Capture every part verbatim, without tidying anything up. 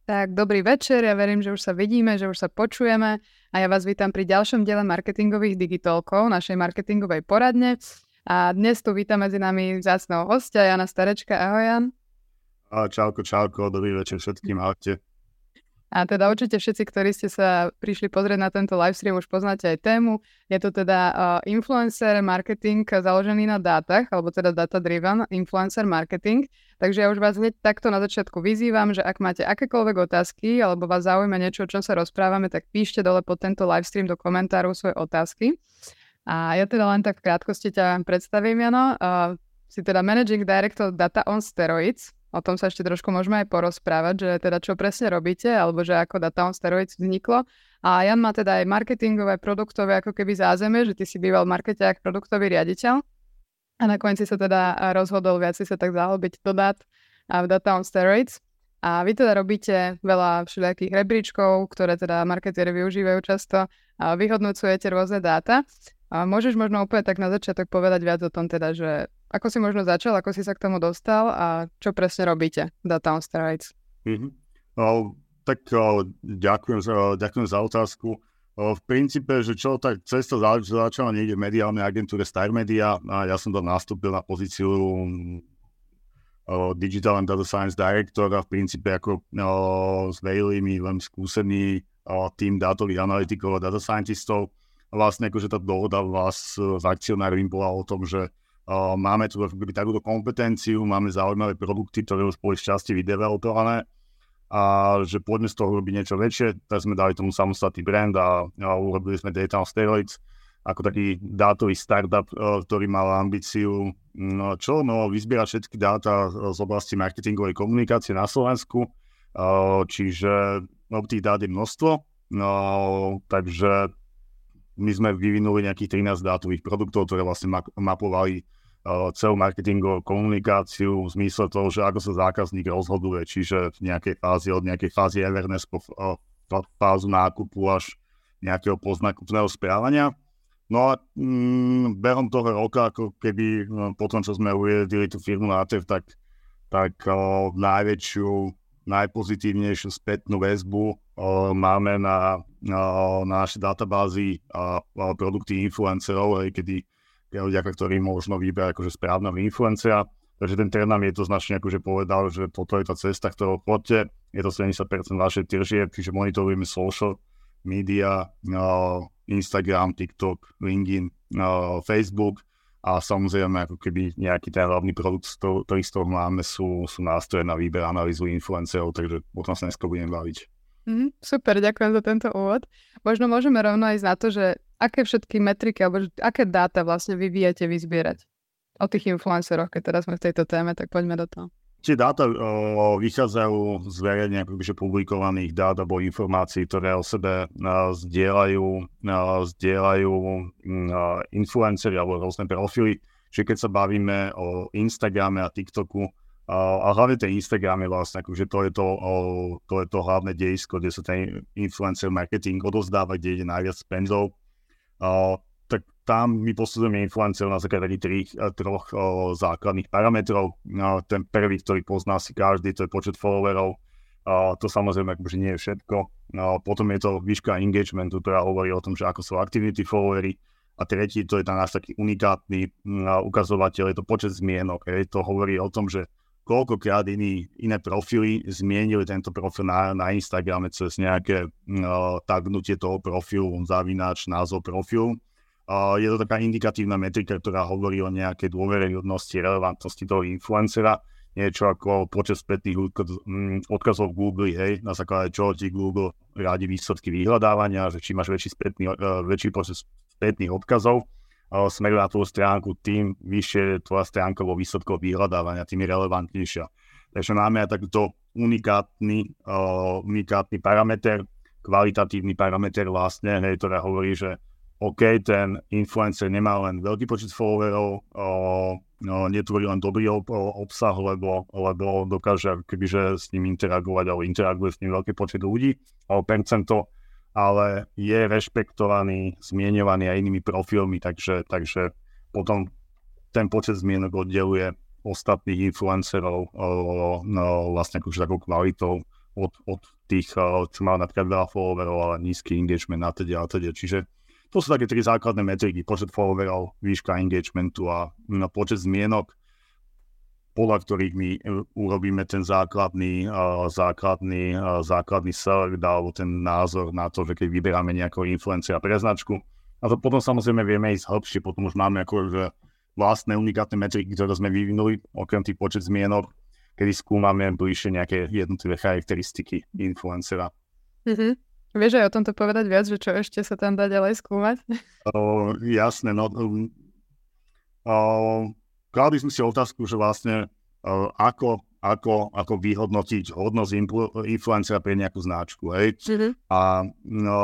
Tak, dobrý večer, ja verím, že už sa vidíme, že už sa počujeme a ja vás vítam pri ďalšom diele marketingových digitálkov, našej marketingovej poradne. A dnes tu vítam medzi nami vzácneho hostia, Jana Starečka. Ahoj, Jan. A čauko, čauko, dobrý večer všetkým, ahojte. A teda určite všetci, ktorí ste sa prišli pozrieť na tento livestream, už poznáte aj tému. Je to teda uh, influencer marketing založený na dátach, alebo teda data-driven influencer marketing. Takže ja už vás hneď takto na začiatku vyzývam, že ak máte akékoľvek otázky, alebo vás zaujíma niečo, o čom sa rozprávame, tak píšte dole pod tento livestream do komentárov svoje otázky. A ja teda len tak v krátkosti ťa predstavím, Jano. Uh, si teda Managing Director Data on Steroids. O tom sa ešte trošku môžeme aj porozprávať, že teda čo presne robíte, alebo že ako Data on Steroids vzniklo. A Jan má teda aj marketingové, produktové ako keby zázemie, že ty si býval markeťák, produktový riaditeľ. A nakoniec si sa teda rozhodol viac si sa tak zahlbiť do dát a v Data on Steroids. A vy teda robíte veľa všelijakých rebríčkov, ktoré teda marketéri využívajú často. A vyhodnocujete rôzne dáta. A môžeš možno úplne tak na začiatok povedať viac o tom teda, že ako si možno začal, ako si sa k tomu dostal a čo presne robíte v Data on Steroids? Mm-hmm. O, tak o, ďakujem, za, ďakujem za otázku. O, v princípe, že čo tak cesta zač- začala niekde v mediálnej agentúre Star Media a ja som tam nastúpil na pozíciu o, Digital and Data Science Director a v princípe ako o, zverili mi veľmi skúsený o, tým dátových analytikov a data scientistov. Vlastne akože tá dohoda vás s akcionármi bola o tom, že uh, máme tu akoby takúto kompetenciu, máme zaujímavé produkty, ktoré už boli šťastie vydevelopované a že poďme z toho robiť niečo väčšie, tak sme dali tomu samostatný brand a, a urobili sme Data on Steroids ako taký dátový startup, uh, ktorý mal ambíciu no, čo? No, vyzbierať všetky dáta z oblasti marketingovej komunikácie na Slovensku, uh, čiže no, tých dát je množstvo, no, takže my sme vyvinuli nejakých trinásť dátových produktov, ktoré vlastne mapovali uh, celú marketingovú komunikáciu v zmysle toho, že ako sa zákazník rozhoduje, čiže v nejakej fázi, od nejakej fázy awareness po uh, fázu nákupu až nejakého poznakupného správania. No a mm, behom toho roka, ako keby no, potom, čo sme ujedili tú firmu na té é vé, tak, tak uh, najväčšiu, najpozitívnejšiu spätnú väzbu uh, máme na na naše databázy a, a produkty influencerov, hej, kedy ľudia, ktorí možno vyberať akože správneho influencera. Takže ten trend nám je to značne akože povedal, že toto je tá cesta, ktorou chodte. Je to sedemdesiat percent vašej tržieb, čiže monitorujeme social media, uh, Instagram, TikTok, LinkedIn, uh, Facebook a samozrejme ako keby nejaký ten hlavný produkt, ktorý z toho máme, sú, sú nástroje na výber analýzu influencerov, takže o tom sa dneska budem baviť. Mm, super, ďakujem za tento úvod. Možno môžeme rovno ísť na to, že aké všetky metriky alebo aké dáta vlastne vy viete vyzbierať o tých influenceroch, keď teraz sme v tejto téme, tak poďme do toho. Tie dáta o, vychádzajú z verejne akože publikovaných dát alebo informácií, ktoré o sebe o, zdieľajú, o, zdieľajú o, influenceri alebo rôzne profily. Čiže keď sa bavíme o Instagrame a TikToku, a hlavne ten Instagram je vlastne, akože to je to, to je to hlavné dejisko, kde sa ten influencer marketing odovzdáva, kde ide najviac penzov. Tak tam my posudzujeme influencerov na základe tých troch základných parametrov. Ten prvý, ktorý pozná si každý, to je počet followerov. To samozrejme akože nie je všetko. Potom je to výška engagementu, ktorá hovorí o tom, že ako sú activity followery. A tretí, to je ten náš taký unikátny ukazovateľ, je to počet zmienok. To hovorí o tom, že koľkokrát iný, iné profily zmienili tento profil na, na Instagrame cez nejaké uh, tagnutie toho profilu, zavináč, názov profilu. Uh, je to taká indikatívna metrika, ktorá hovorí o nejakej dôveryhodnosti, relevantnosti toho influencera. Niečo ako počet spätných odkazov v Google, hej, na základe čoho ti Google rádi výsledky vyhľadávania, že či máš väčší, spätný, uh, väčší počet spätných odkazov, smerujú na tvoju stránku, tým vyššie tvoja stránka vo výsledkoch vyhľadávania, tým je relevantnejšia. Takže máme aj takýto unikátny, uh, unikátny parameter, kvalitatívny parameter vlastne, hej, ktorá hovorí, že OK, ten influencer nemá len veľký počet followerov, uh, no, netvorí len dobrý ob- obsah, lebo, lebo dokáže kebyže s ním interagovať, alebo interaguje s ním veľký počet ľudí, alebo percento, ale je rešpektovaný, zmieňovaný aj inými profilmi, takže, takže potom ten počet zmienok oddeluje ostatných influencerov o, no, vlastne akože takou kvalitou od, od tých, čo má napríklad veľa followerov, ale nízky engagement a teda a teda. Čiže to sú také tri základné metriky, počet followerov, výška engagementu a no, počet zmienok, podľa ktorých my urobíme ten základný, uh, základný, uh, základný select alebo ten názor na to, že keď vyberáme nejakého influencera pre značku. A to potom samozrejme vieme ísť hĺbšie, potom už máme akože vlastné unikátne metriky, ktoré sme vyvinuli, okrem tých počet zmienok, kedy skúmame bližšie nejaké jednotlivé charakteristiky influencera. Mm-hmm. Vieš aj o tomto povedať viac, že čo ešte sa tam dá ďalej skúmať? Uh, jasné, no... Um, uh, Kladli sme si otázku, že vlastne uh, ako, ako, ako vyhodnotiť hodnosť influ- influencera pre nejakú značku. Hej? Mm-hmm. A no,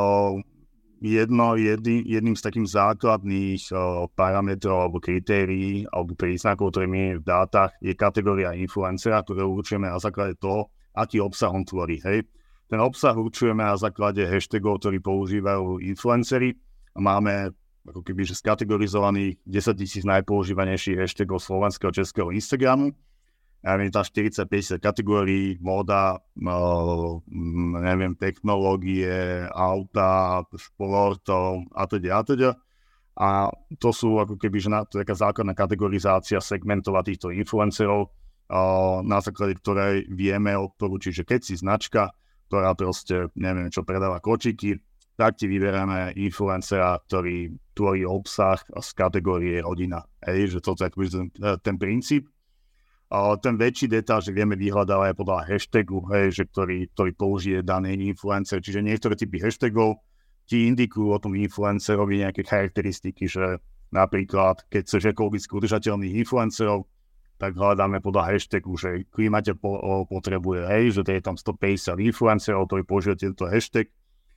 jedno, jedný, jedným z takých základných uh, parametrov alebo kritérií alebo príznakov, ktoré my v dátach, je kategória influencera, ktoré určujeme na základe toho, aký obsah on tvorí. Hej? Ten obsah určujeme na základe hashtagov, ktorý používajú influenceri. Máme ako keby, že skategorizovaných desaťtisíc najpoužívanejších hashtagov slovenského českého Instagramu. Ja neviem, tam štyridsať päťdesiat kategórií, móda, no, neviem, technológie, auta, športov a teda a teda. A to sú ako keby, že na, to je taká základná kategorizácia segmentov týchto influencerov, na základe ktorej vieme odporučiť, že keď si značka, ktorá proste, neviem, čo predáva kočiky, tak ti vyberáme influencera, ktorý tvorí obsah z kategórie rodina. Hej, že toto je ten, ten princíp. A ten väčší detail, že vieme vyhľadávať podľa hashtagu, hej, že ktorý, ktorý použije daný influencer. Čiže niektoré typy hashtagov ti indikujú o tom influencerovi nejaké charakteristiky, že napríklad, keď chceš ekologicky udržateľných influencerov, tak hľadáme podľa hashtagu, že klímate po, o, potrebuje, hej, že to je tam stopäťdesiat influencerov, ktorí používajú tento hashtag.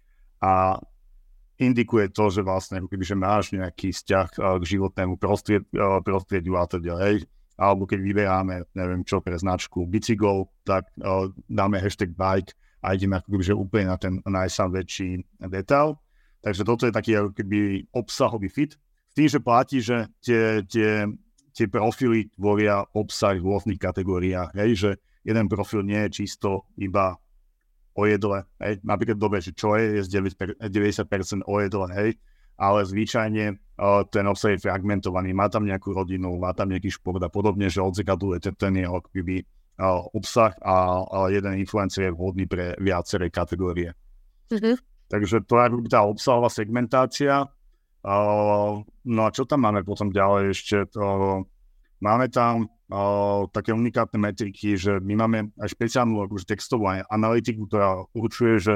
A indikuje to, že vlastne keby, že máš nejaký vzťah uh, k životnému prostried, uh, prostrediu a teda, hej. Alebo keď vyberáme, neviem čo, pre značku bicyklov, tak uh, dáme hashtag bike a ideme ako keby, že úplne na ten najsám väčší detail. Takže toto je taký ako keby obsahový fit. S tým, že platí, že tie, tie, tie profily tvoria obsah v rôznych kategóriách, hej, že jeden profil nie je čisto iba o jedle, hej, napríklad dobre, že čo je, je z deväťdesiat percent o jedle, hej, ale zvyčajne uh, ten obsah je fragmentovaný, má tam nejakú rodinu, má tam nejaký šport a podobne, že odzrkadluje ten, ten jeho keby, uh, obsah a uh, jeden influencer je vhodný pre viaceré kategórie. Mm-hmm. Takže to je tá obsahová segmentácia. Uh, no a čo tam máme potom ďalej ešte? Uh, máme tam Uh, také unikátne metriky, že my máme aj špeciálnu akože textovú analytiku, ktorá určuje, že,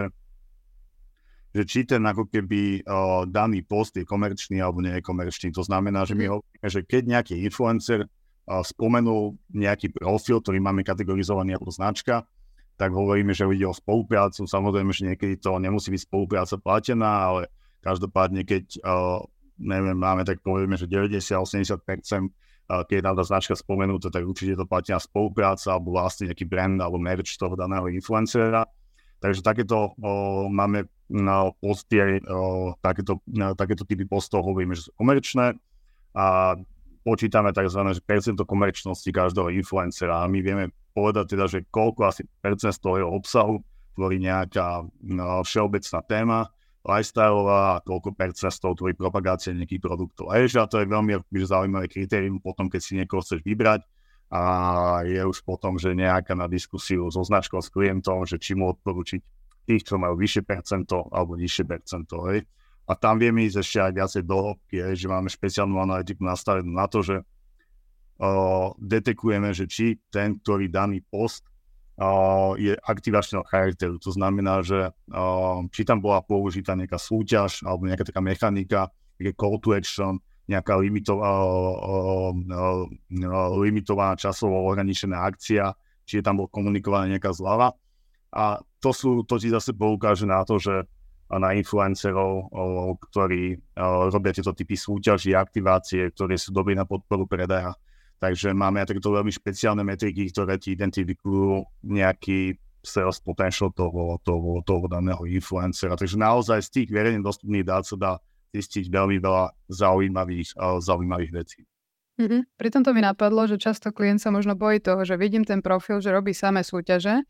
že či ten ako keby uh, daný post je komerčný alebo nie je komerčný. To znamená, že my hovoríme, že keď nejaký influencer uh, spomenul nejaký profil, ktorý máme kategorizovaný ako značka, tak hovoríme, že ide o spoluprácu. Samozrejme, že niekedy to nemusí byť spolupráca platená, ale každopádne, keď uh, neviem, máme tak povieme, že deväťdesiat až osemdesiat percent keď je tam tá značka spomenúta, tak určite to platí na spolupráca alebo vlastne nejaký brand alebo merch toho daného influencera. Takže takéto o, máme na posty, o, takéto, na, takéto typy postov hovoríme, že sú komerčné a počítame tzv. Percento komerčnosti každého influencera a my vieme povedať teda, že koľko asi percent z toho jeho obsahu tvorí nejaká no, všeobecná téma, lifestyleová a koľko percent z toho tvorí propagácia nejakých produktov. A ešte, a to je veľmi zaujímavé kritérium potom, keď si niekoho chceš vybrať a je už potom, že nejaká na diskusiu so značkou, s klientom, že či mu odporúčiť tých, čo majú vyššie percento alebo nižšie percento. Hej. A tam vieme ísť ešte aj viacej do hĺbky, že máme špeciálnu analytiku nastavenú na to, že uh, detekujeme, že či ten, ktorý daný post Uh, je aktivačného charakteru. To znamená, že uh, či tam bola použitá nejaká súťaž alebo nejaká taká mechanika, nejaké call to action, nejaká limitov, uh, uh, uh, limitovaná časovo ohraničená akcia, či tam bola komunikovaná nejaká zľava. A to, sú, to ti zase poukáže na to, že na influencerov, uh, ktorí uh, robia tieto typy súťaží, aktivácie, ktoré sú dobré na podporu predaja. Takže máme aj takéto veľmi špeciálne metriky, ktoré ti identifikujú nejaký sales potential toho, toho, toho daného influencera. Takže naozaj z tých verejne dostupných dát sa dá zistiť veľmi veľa zaujímavých, uh, zaujímavých vecí. Mm-hmm. Pri tomto mi napadlo, že často klient sa možno bojí toho, že vidím ten profil, že robí samé súťaže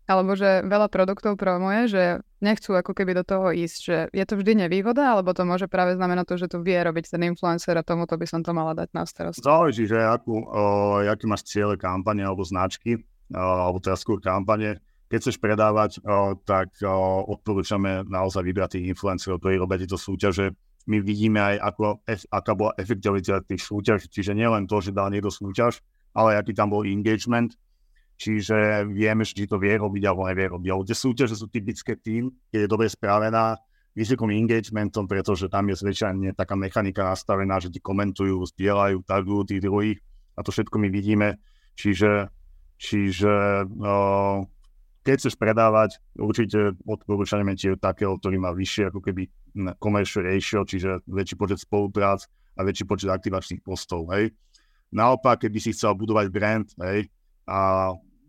alebo že veľa produktov promuje, že nechcú ako keby do toho ísť, že je to vždy nevýhoda, alebo to môže práve znamenať to, že to vie robiť ten influencer a tomuto by som to mala dať na starost? Záleží, že akú, o, aký máš ciele kampane alebo značky, o, alebo teda skôr kampane. Keď chceš predávať, o, tak o, odporúčame naozaj vybrať tých influencerov, ktorí robia tieto súťaže. My vidíme aj, ako, aká bola efektivita tých súťaží, čiže nielen to, že dal niekto súťaž, ale aký tam bol engagement. Čiže vieme, či to vie robiť alebo nevie robiť. Ale tie súťaže sú typické tým, keď je dobre spravená, vysokom engagementom, pretože tam je zväčšene taká mechanika nastavená, že ti komentujú, zdieľajú, tagujú tých druhých a to všetko my vidíme. Čiže, čiže uh, keď chceš predávať, určite odporúčame ti takého, ktorý má vyššie ako keby commercial ratio, čiže väčší počet spoluprác a väčší počet aktivačných postov. Hej. Naopak, keby si chcel budovať brand, hej, a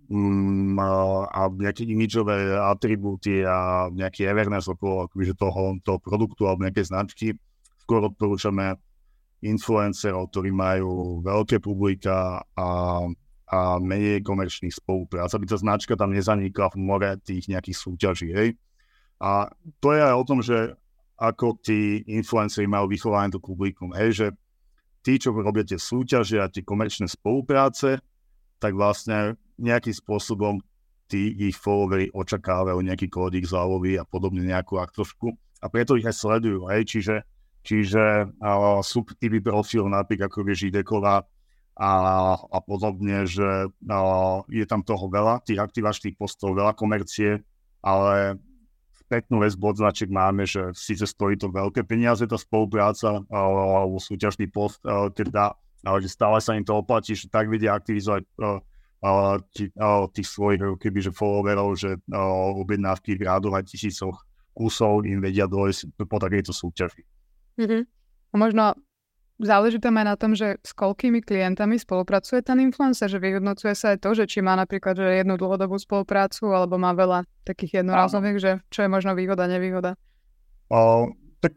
a nejaké imidžové atribúty a nejaký awareness okolo akože toho, toho produktu alebo nejaké značky. Skôr odporúčame influencerov, ktorí majú veľké publika a, a menej komerčných spoluprác, aby tá značka tam nezanikla v more tých nejakých súťaží. Hej. A to je aj o tom, že ako tí influenceri majú vychované to publikum. Hej, že tí, čo robia tie súťaže a tie komerčné spolupráce, tak vlastne nejakým spôsobom tí ich followery očakávajú nejaký kódik zálový a podobne nejakú aktovku a preto ich aj sledujú, hej, čiže, čiže uh, sú typy profil napríklad ako je Žideková a, a podobne, že uh, je tam toho veľa, tých aktivačných postov, veľa komercie, ale spätnú väzbu od značiek máme, že síce stojí to veľké peniaze, tá spolupráca uh, alebo súťažný post, uh, teda, ale že stále sa im to oplatí, že tak vedia aktivizovať uh, Uh, tí, uh, tých svojich kebyže followerov, že uh, objednávky v rádoch aj tisícoch kusov im vedia dojsť po takejto súťaži. Mm-hmm. A možno záleží tam aj na tom, že s koľkými klientami spolupracuje ten influencer, že vyhodnocuje sa aj to, že či má napríklad že jednu dlhodobú spoluprácu alebo má veľa takých jednorázových, že čo je možno výhoda, nevýhoda. Uh, tak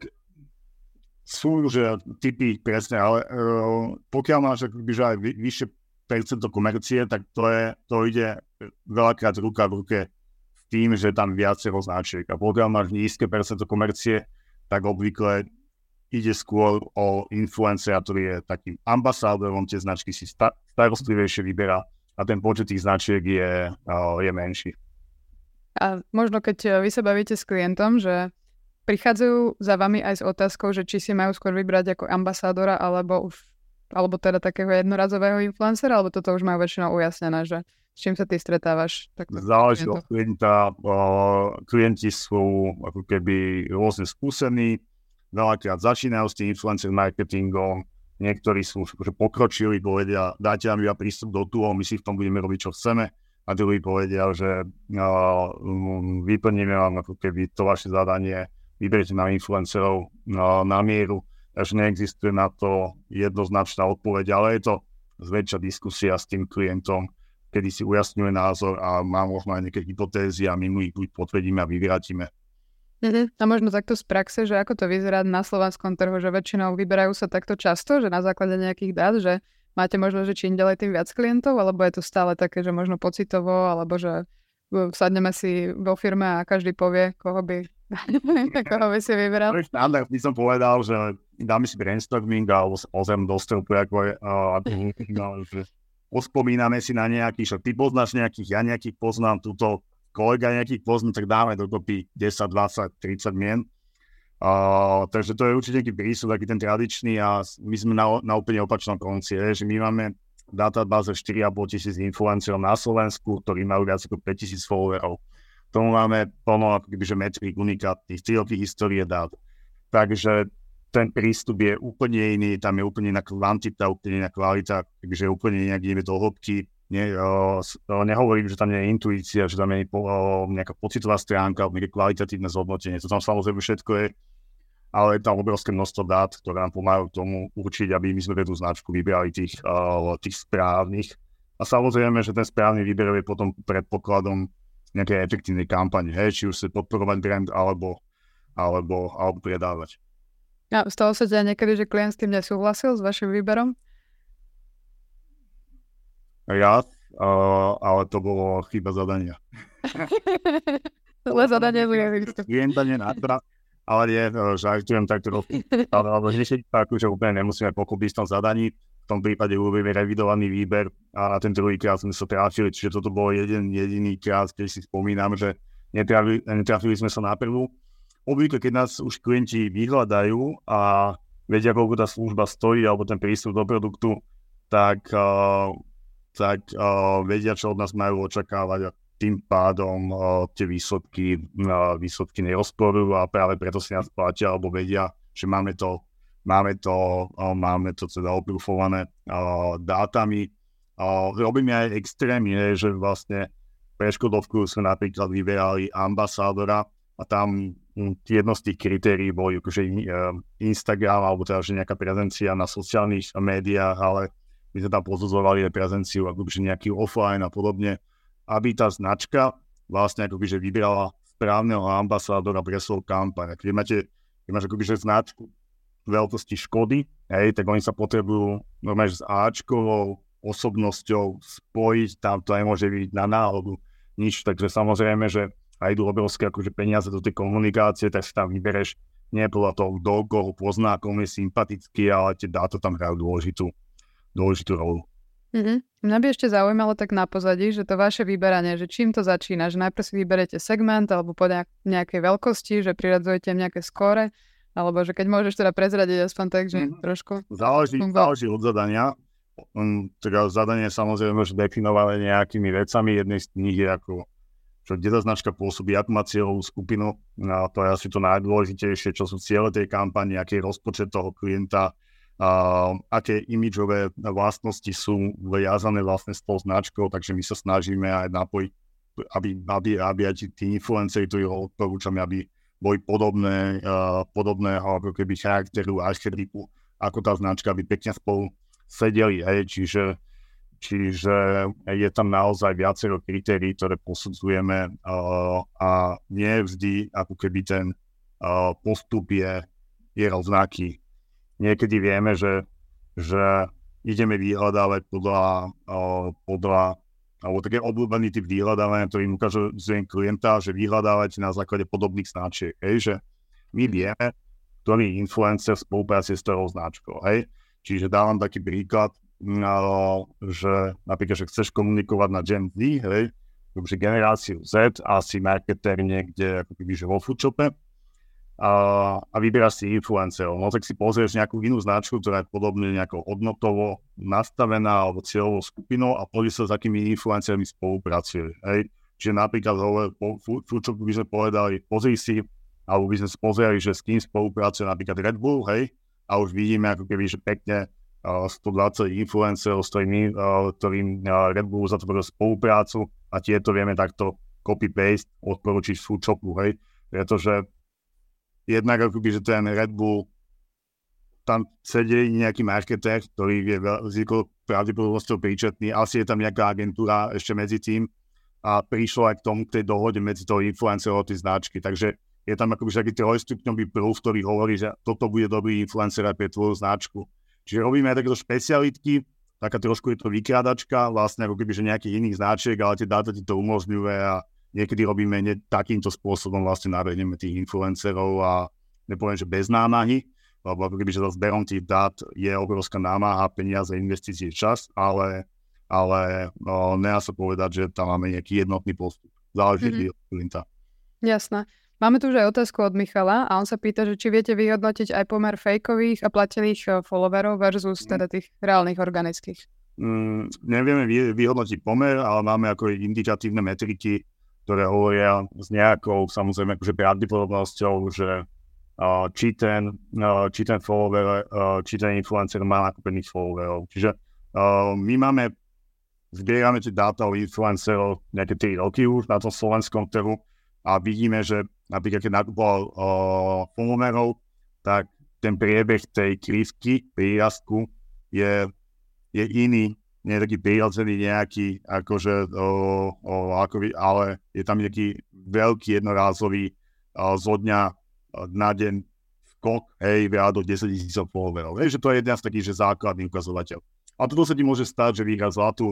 sú že typy presne, ale uh, pokiaľ máš akoby, aj vy, vyššie percento komercie, tak to, je, to ide veľakrát ruka v ruke s tým, že tam viacero značiek. A pokiaľ máš nízke percento komercie, tak obvykle ide skôr o influencera, ktorý je takým ambasádorom, tie značky si sta- starostlivejšie vyberá a ten počet tých značiek je, uh, je menší. A možno keď vy sa bavíte s klientom, že prichádzajú za vami aj s otázkou, že či si majú skôr vybrať ako ambasádora alebo už alebo teda takého jednorazového influencera, alebo toto už majú väčšinou ujasnené, že s čím sa ty stretávaš? Záleží od klienta. Uh, klienti sú ako keby rôzne skúsení, veľakrát začínajú s tým influencer marketingom, niektorí sú že pokročili, povedia, dajte nám iba prístup do toho, my si v tom budeme robiť, čo chceme, a druhí povedia, že uh, vyplníme vám ako keby to vaše zadanie, vyberiete nám influencerov uh, na mieru, takže neexistuje na to jednoznačná odpoveď, ale je to zväčša diskusia s tým klientom, kedy si ujasňuje názor a má možno aj nejaké hypotézy a my mu ich buď potvrdíme a vyvrátime. Mm-hmm. A možno takto z praxe, že ako to vyzerá na slovenskom trhu, že väčšinou vyberajú sa takto často, že na základe nejakých dát, že máte možno, že čím ďalej tým viac klientov, alebo je to stále také, že možno pocitovo, alebo že sadneme si vo firme a každý povie, koho by, koho by si vybral. Štandard by som povedal, že dáme si brainstorming a ozem do stropu, ako je, uh, že pospomíname si na nejakých, že ty poznáš nejakých, ja nejakých poznám, túto kolega nejakých poznám, tak dáme dokopy desať, dvadsať, tridsať mien. Uh, takže to je určite nejaký prístup, taký ten tradičný a my sme na, na úplne opačnom konci, je, že my máme databáze štyri a pol tisíc influencerov na Slovensku, ktorí majú viac ako päťtisíc followerov. Tomu máme plno ako kebyže metrik unikátnych, tri roky histórie dát. Takže ten prístup je úplne iný, tam je úplne iná kvantita, úplne iná kvalita, takže úplne nejak ideme do hĺbky. Ne, o, o, nehovorím, že tam nie je intuícia, že tam je o, nejaká pocitová stránka, nejaké kvalitatívne zhodnotenie, to tam samozrejme všetko je, ale je tam obrovské množstvo dát, ktoré nám pomáhajú tomu určiť, aby my sme tú značku vybrali tých, o, tých správnych. A samozrejme, že ten správny výber je potom predpokladom nejakej efektívnej kampane, hej, či už sa podporovať brand alebo, alebo, alebo predávať. A stalo sa teda niekedy, že klient s tým nesúhlasil s vašim výberom? Ja, uh, ale to bolo chyba zadania. Zlé zadanie, klienta nenadra, ale nie, žartujem tak trochu. Ale riešenie tak, že úplne nemusíme pochopiť v tom zadaní. V tom prípade urobíme revidovaný výber a na ten druhý krát sme sa trafili, čiže toto bol jeden jediný krát, keď si spomínam, že netrafili, netrafili sme sa na prvú. Obvykle, keď nás už klienti vyhľadajú a vedia, koľko tá služba stojí alebo ten prístup do produktu, tak, uh, tak uh, vedia, čo od nás majú očakávať a tým pádom uh, tie výsledky, uh, výsledky nerozporujú a práve preto si nás platia alebo vedia, že máme to Máme to, uh, máme to teda oprúfované uh, dátami. Uh, robíme aj extrémy, že vlastne pre Škodovku sme napríklad vyberali ambasádora a tam um, jedno z tých kritérií boli akože uh, Instagram alebo teda že nejaká prezencia na sociálnych médiách, ale my sme tam pozorovali aj prezenciu akože nejaký offline a podobne, aby tá značka vlastne akože vybrala správneho ambasádora pre svoju kampaň. Keď máte, keď máš akože značku veľkosti Škody, hej, tak oni sa potrebujú normálne s áčkovou osobnosťou spojiť, tam to nemôže byť na náhodu nič, takže samozrejme, že aj idú obrovské akože peniaze do tej komunikácie, tak si tam vybereš nie podľa toho, kto koho pozná, komu je sympatický, ale tie dáta tam hrajú dôležitú, dôležitú rolu. Mm-hmm. Mňa by ešte zaujímalo tak na pozadí, že to vaše vyberanie, že čím to začína, že najprv si vyberete segment alebo po nejakej veľkosti, že priradzujete nejaké skóre, alebo že keď môžeš teda prezradiť aspoň tak, že mm. trošku... Záleží, záleží od zadania. Um, teda zadanie samozrejme môže definovať nejakými vecami. Jednej z nich je ako, čo kde tá značka pôsobí, akú má cieľovú skupinu. No, to je asi to najdôležitejšie, čo sú ciele tej kampane, aký je rozpočet toho klienta, uh, aké imidžové vlastnosti sú viazané vlastne s tou značkou, takže my sa snažíme aj napojiť, aby, aby, aby aj tí influenceri, ktorí ho odporúčame, aby boli podobné, uh, podobného ako keby charakteru a archetypu, ako tá značka, aby pekne spolu sedeli. Hej. Čiže, čiže je tam naozaj viacero kritérií, ktoré posudzujeme uh, a nie vždy ako keby ten uh, postup je, je rovnaký. Niekedy vieme, že, že ideme vyhľadávať podľa, uh, podľa alebo také obľúbený typ vyhľadávania, ktorý ukážujem klienta, že vyhľadávate na základe podobných značiek, hej, že my vieme, ktorý influencer v spolupráci s ktorou značkou, hej. Čiže dávam taký príklad, no, že napríklad, že chceš komunikovať na Gen Z, hej, takže generáciu Z, asi marketer niekde ako keby, že vo foodshope, a, a vyberáš si influencerov. No tak si pozrieš nejakú inú značku, ktorá je podobne nejakou hodnotovo nastavená alebo cieľovou skupinou a pozrieš sa, s akými influencermi spolupracuje. Hej. Čiže napríklad po Foodshop by sme povedali, pozri si, alebo by sme pozreli, že s kým spolupracuje napríklad Red Bull, hej, a už vidíme ako keby, že pekne uh, sto dvadsať influencerov, s ktorým, uh, ktorým uh, Red Bull zatvoril spoluprácu a tieto vieme takto copy-paste odporučiť z Foodshopu, hej, pretože jednak akoby, že ten Red Bull, tam sedí nejaký marketér, ktorý je veľkou pravdepodobnosťou príčetný, asi je tam nejaká agentúra ešte medzi tým a prišlo aj k tomu, k tej dohode medzi toho influencerom a tej značky. Takže je tam akoby taký trojstupňový prúf, ktorý hovorí, že toto bude dobrý influencer aj pre tvoju značku. Čiže robíme aj takéto špecialitky, taká trošku je to vykrádačka, vlastne ako keby, že nejakých iných značiek, ale tie dáta ti to umožňuje a niekedy robíme ne, takýmto spôsobom vlastne nabehneme tých influencerov a nepoviem, že bez námahy, lebo ako keby, že za zberom tých dát je obrovská námaha, peniaze, investície, čas, ale, ale no, nedá sa povedať, že tam máme nejaký jednotný postup. Záleží mm-hmm. od klienta. Jasné. Máme tu už aj otázku od Michala a on sa pýta, že či viete vyhodnotiť aj pomer fejkových a platených followerov versus mm. teda tých reálnych organických. Mm, nevieme vy, vyhodnotiť pomer, ale máme ako indikatívne metriky, ktoré hovoria s nejakou, samozrejme, akože pravdepodobnosťou, že uh, či, ten, uh, či ten follower, uh, či ten influencer má nakúpených followerov. Čiže uh, my máme, zbierame tie dáta o influencerov nejaké tri roky už na tom slovenskom trhu a vidíme, že napríklad, keď nakúpoval uh, followerov, tak ten priebeh tej krivky, prírastku je, je iný, nie je taký prirodzený nejaký, akože, o, o, akoby, ale je tam nejaký veľký jednorázový o, zo dňa na deň skok, hej, viac do desať tisíc followerov. Hej, že to je jeden z takých, že základný ukazovateľ. A toto sa ti môže stať, že vyhrá zlatú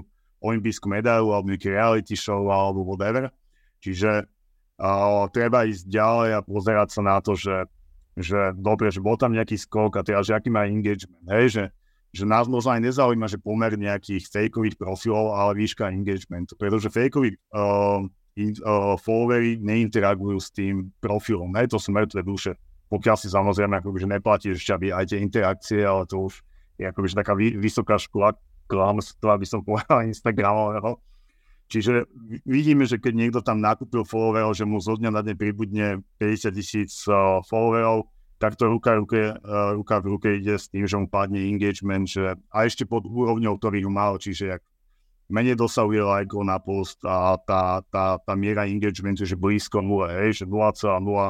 olympijskú medailu alebo nejaký reality show alebo whatever. Čiže uh, treba ísť ďalej a pozerať sa na to, že, že dobre, že bol tam nejaký skok a teraz, že aký má engagement, hej, že, že nás možno aj nezaujíma, že pomer nejakých fejkových profilov, ale výška engagement, pretože fejkoví uh, uh, followery neinteragujú s tým profilom, hej, to sú mŕtve duše. Pokiaľ si samozrejme akože neplatíš ešte, aby aj tie interakcie, ale to už je akože taká vy, vysoká škola klamstva, by som povedal, Instagramového. Čiže vidíme, že keď niekto tam nakúpil followerov, že mu zo dňa na deň pribudne päťdesiat tisíc uh, followerov, tak to ruka, ruke, uh, ruka v ruke ide s tým, že mu padne engagement, že, a ešte pod úrovňou, ktorý ho mal, čiže jak menej dosahuje lajkov na post a tá, tá, tá miera engagementu, že blízko nula, hej, že nula celá nula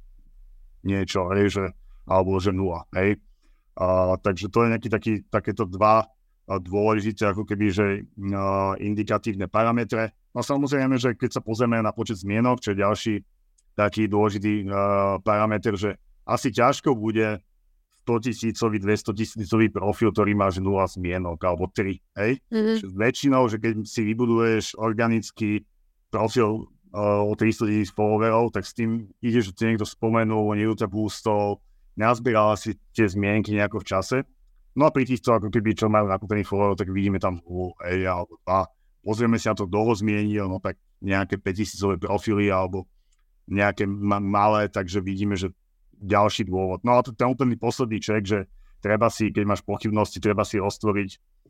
niečo, hej, že, alebo že nula, hej. Uh, takže to je nejaký taký, takéto dva uh, dôležité, ako keby, že uh, indikatívne parametre. No samozrejme, že keď sa pozrieme na počet zmienok, čo je ďalší taký dôležitý uh, parameter, že asi ťažko bude sto tisícový, dvesto tisícový profil, ktorý má že nula zmienok, alebo tri, hej. Mm-hmm. Väčšinou, že keď si vybuduješ organický profil o tristo tisíc followerov, tak s tým ide, že ti niekto spomenul, niekto ťa boostol, nazbieral si tie zmienky nejako v čase. No a pri týchto, ako keby, čo majú nakúpených followerov, tak vidíme tam ej, alebo dva. Pozrieme si na to, kto ho zmienil, no tak nejaké päťtisícové profily, alebo nejaké ma- malé, takže vidíme, že ďalší dôvod. No a to ten úplný posledný check, že treba si, keď máš pochybnosti, treba si roztvoriť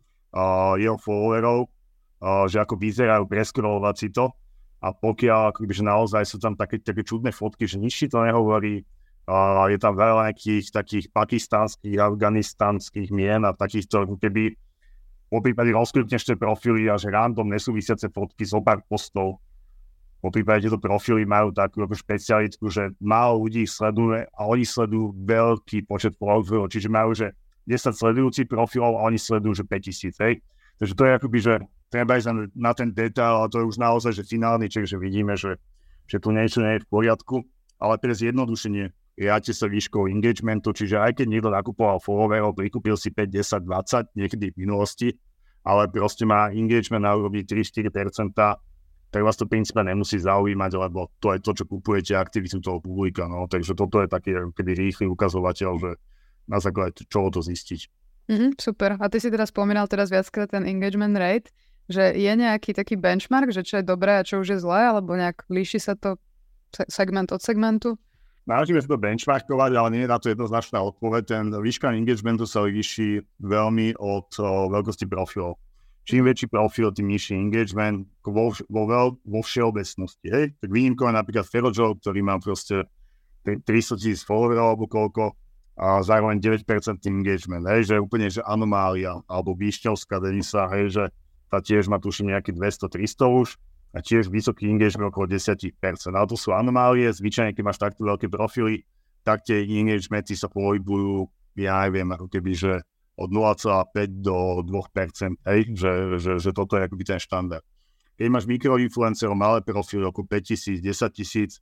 uh, jeho followerov, uh, že ako vyzerajú, preskrolovať si to. A pokiaľ akoby, že naozaj sú tam také, také čudné fotky, že nič to nehovorí, uh, je tam veľa nejakých takých pakistánskych, afganistánskych mien a takýchto, keby po prípade rozklikneš tie profily a že random nesúvisiace fotky zo pár postov. Po prípade tieto profily majú takú ako špecialitku, že málo ľudí ich sleduje a oni sledujú veľký počet profilov, čiže majú, že desať sledujúcich profilov a oni sledujú, že päťtisíc, hej. Takže to je akoby, že treba ísť na ten detail, ale to je už naozaj, že finálny ček, že vidíme, že, že tu niečo nie je v poriadku, ale pre zjednodušenie riadte sa výškou engagementu, čiže aj keď niekto nakupoval followerov, prikúpil si päť, desať, dvadsať niekedy v minulosti, ale proste má engagement na úrovni tri až štyri percentá, tak vás to v princípe nemusí zaujímať, lebo to je to, čo kupujete, aktivitu toho publika, no, takže toto je taký keby rýchly ukazovateľ, že na základe čoho to zistiť. Mm-hmm, super. A ty si teraz spomínal teraz viackrát ten engagement rate, že je nejaký taký benchmark, že čo je dobré a čo už je zlé, alebo nejak líši sa to segment od segmentu? Snažíme sa to benchmarkovať, ale nie je na to jednoznačná odpoveď. Ten výška engagementu sa líši veľmi od o, veľkosti profilov. Čím väčší profil, tým nižší engagement vo, vo, veľ, vo všeobecnosti. Hej? Tak výnimkové napríklad Ferojob, ktorý má proste tristo tisíc followerov alebo koľko, a zároveň deväť percent engagement, hej, že úplne, že anomália, alebo Výšňovská Denisa, hej, že tá tiež má tuším nejaký dvesto tristo už a tiež vysoký engagement okolo desať percent. Ale to sú anomálie, zvyčajne, keď máš takto veľké profily, tak tie engagementy sa pohybujú, ja neviem, ako keby, že od nula celá päť do dva percent, hej, že, že, že toto je akoby ten štandard. Keď máš mikroinfluencerov, malé profily, okolo päťtisíc, desaťtisíc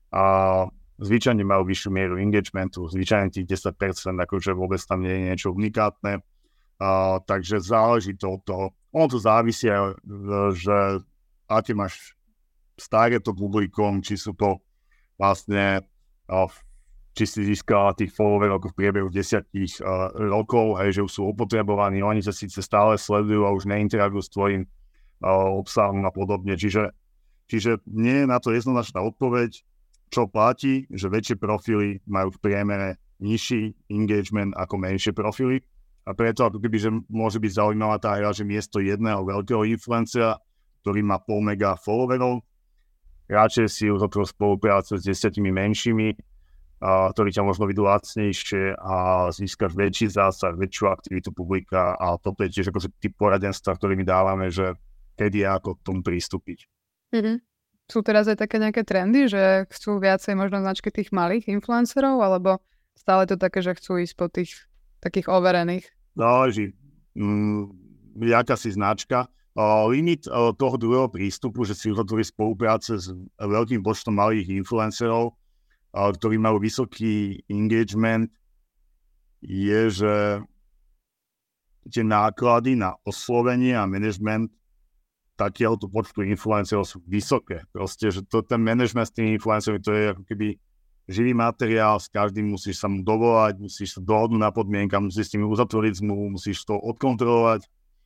a zvyčajne majú vyššiu mieru engagementu, zvyčajne tých desať percent, akože vôbec tam nie je niečo unikátne. Uh, takže záleží to od toho. Ono to závisí aj, že aké máš staré to publikum, či sú to vlastne, uh, či si získala tých followerov v priebehu desiatich uh, rokov, hej, že už sú opotrebovaní, oni sa síce stále sledujú a už neinteragujú s tvojim uh, obsahom a podobne. Čiže, čiže nie je na to jednoznačná odpoveď. Čo platí, že väčšie profily majú v priemere nižší engagement ako menšie profily. A preto ako keby, že môže byť zaujímavá tá hra, že miesto jedného veľkého influencera, ktorý má pol mega followerov, radšej si uzatrel spoluprácu s desiatimi menšími, a, ktorí ťa možno vidú lacnejšie a získaš väčší zásah, väčšiu aktivitu publika a toto je tiež akože typ poradenstva, ktorý my dávame, že kedy a ako k tomu pristúpiť. Mm-hmm. Sú teraz aj také nejaké trendy, že chcú viacej možno značky tých malých influencerov, alebo stále to také, že chcú ísť po tých takých overených? Záleží. Mm, jaká si značka. Uh, limit uh, toho druhého prístupu, že si uzatvorí spolupráce s veľkým počtom malých influencerov, uh, ktorí majú vysoký engagement, je, že tie náklady na oslovenie a management takéhoto počtu influencerov sú vysoké. Proste, že to, ten management s tými influencermi, to je ako keby živý materiál, s každým musíš sa mu dovolať, musíš sa dohodnúť na podmienkach, musíš s tým uzatvoriť zmluvu, musíš to odkontrolovať,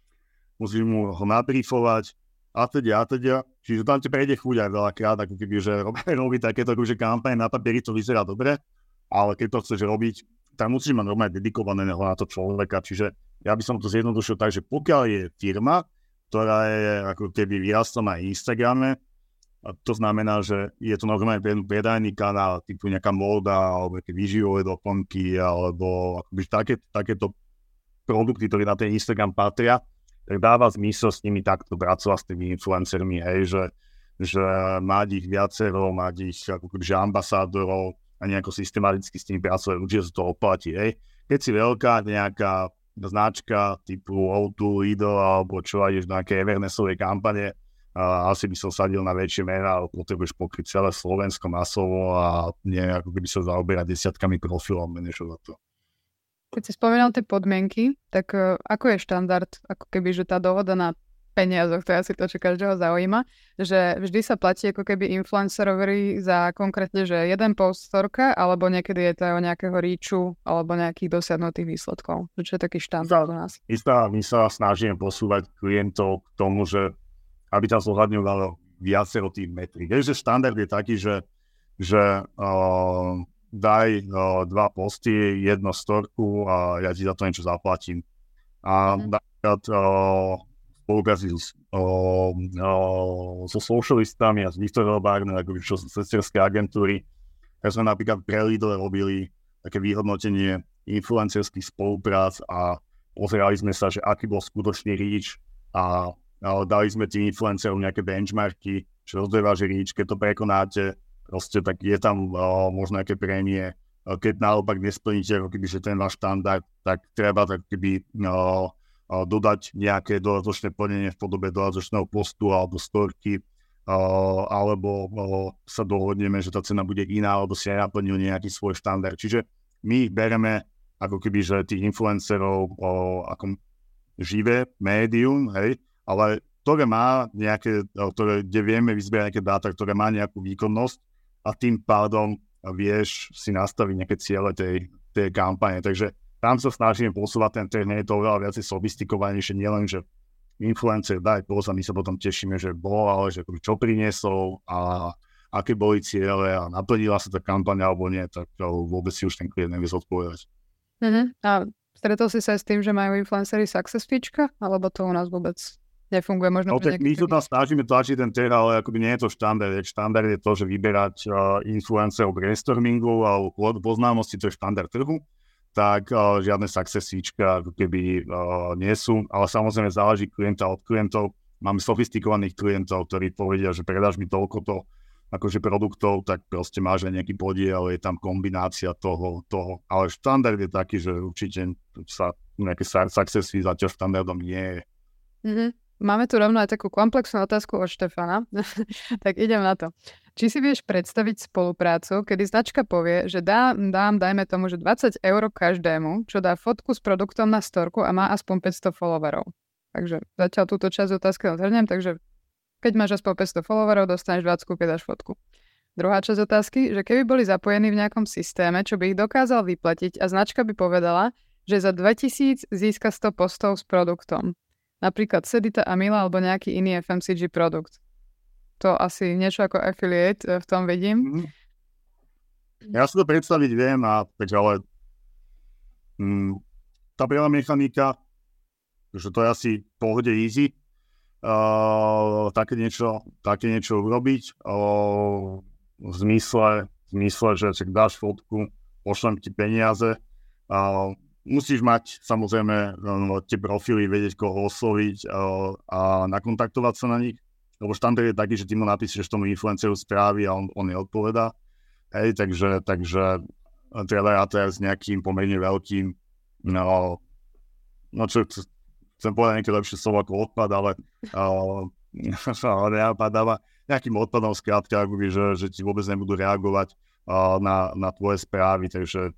musíš mu ho nabrifovať a teda a teda. Čiže tam ti prejde chuť aj veľakrát, ako keby, že robí takéto že kampaň na papieri, to vyzerá dobre, ale keď to chceš robiť, tak musíš mať normálne dedikovaného na to človeka. Čiže ja by som to zjednodušil tak, že pokiaľ je firma, ktorá je ako keby vyrastla na Instagrame, a to znamená, že je to normálne predajný kanál, typu nejaká móda, alebo nejaké výživové doplnky, alebo akoby také, takéto produkty, ktoré na ten Instagram patria, tak dáva zmysel s nimi takto pracovať s tými influencermi, hej, že, že mať ich viacero, mať ich ako keby, že ambasádorov a nejako systematicky s nimi pracovať, určite sa to oplatí, hej. Keď si veľká nejaká značka typu ó dva, Lidl, alebo čo aj na nejaké Evernessovej kampane, a asi by som sadil na väčšie mená, ale potrebuješ pokryť celé Slovensko masovo a nie ako keby sa zaoberať desiatkami profilov manažovať to. Keď si spomínal tie podmienky, tak uh, ako je štandard, ako keby, že tá dohoda na peniazoch, to je asi to, čo každého zaujíma, že vždy sa platí ako keby influencerovi za konkrétne, že jeden post storka, alebo niekedy je to aj o nejakého reachu, alebo nejakých dosiahnutých výsledkov. Čo je taký štandard u nás? Istá, my sa snažíme posúvať klientov k tomu, že aby tam zohľadňovalo viacero tých metrík. Je, že štandard je taký, že, že uh, daj uh, dva posty, jedno storku a ja ti za to niečo zaplatím. A mm. napríklad uh, spolupráci s, uh, uh, so socialistami a s Viktorom Barner, ako čo sú sesterské agentúry, tak sme napríklad pre Lidl robili také vyhodnotenie influencerských spoluprác a pozerali sme sa, že aký bol skutočný reach a ale dali sme tým influencerom nejaké benchmarky, čo rozdieva, že reach, keď to prekonáte, proste tak je tam uh, možno nejaké prémie. Uh, keď naopak nesplníte ako keby, že ten váš štandard, tak treba tak keby uh, uh, dodať nejaké dodatočné plnenie v podobe dodatočného postu alebo storky, uh, alebo uh, sa dohodneme, že tá cena bude iná, alebo si aj naplnil nejaký svoj štandard. Čiže my bereme ako keby, že tých influencerov uh, ako živé médium, hej, ale ktoré má nejaké, ktoré, kde vieme vyzbierať nejaké dáta, ktoré má nejakú výkonnosť a tým pádom vieš si nastaviť nejaké ciele tej, tej kampane. Takže tam sa snažíme posúvať ten trh, je to oveľa viacej sofistikovanejšie, nielen, že influencer daj post a my sa potom tešíme, že bol, ale že čo priniesol a aké boli ciele a naplnila sa tá kampaň alebo nie, tak vôbec si už ten klient nevie zodpovedať. Uh-huh. A stretol si sa s tým, že majú influencery success feečka, alebo to u nás vôbec nefunguje? Možno no tak my sa tam snažíme tlačiť ten trh, ale akoby nie je to štandard. Štandard je to, že vyberať uh, influencerov brainstormingu alebo poznámosti, to je štandard trhu, tak uh, žiadne success feečka ako keby uh, nie sú, ale samozrejme záleží klienta od klientov. Máme sofistikovaných klientov, ktorí povedia, že predáš mi toľko to akože produktov, tak proste máš aj nejaký podiel, je tam kombinácia toho, toho. Ale štandard je taký, že určite sa nejaké success fee zatiaľ štandardom nie je. Mm-hmm. Máme tu rovno aj takú komplexnú otázku od Štefana, tak idem na to. Či si vieš predstaviť spoluprácu, kedy značka povie, že dá, dám, dajme tomu, že dvadsať eur každému, čo dá fotku s produktom na storku a má aspoň päťsto followerov. Takže zatiaľ túto časť otázky odhrnem, takže keď máš aspoň päťsto followerov, dostaneš dvadsať, keď dáš fotku. Druhá časť otázky, že keby boli zapojení v nejakom systéme, čo by ich dokázal vyplatiť a značka by povedala, že za dvetisíc získa sto postov s produktom. Napríklad Sedita a Mila alebo nejaký iný ef em cé gé produkt. To asi niečo ako affiliate v tom vidím. Ja si to predstaviť viem, a takže ale mm, tá prvá mechanika, že to je asi v pohode easy, uh, také, niečo, také niečo urobiť, uh, v zmysle, v zmysle, že čak dáš fotku, pošlem ti peniaze, uh, musíš mať samozrejme no, tie profily, vedieť, koho osloviť uh, a nakontaktovať sa na nich, lebo štandard je taký, že ty mu napíšeš tomu influenceru správy a on, on neodpovedá. Hej, takže, takže treba ja teraz s nejakým pomerne veľkým, no, no čo, chcem povedať nejaké lepšie slovo ako odpad, ale uh, nenapadáva nejakým odpadom skrátka, akoby, že, že ti vôbec nebudú reagovať uh, na, na tvoje správy, takže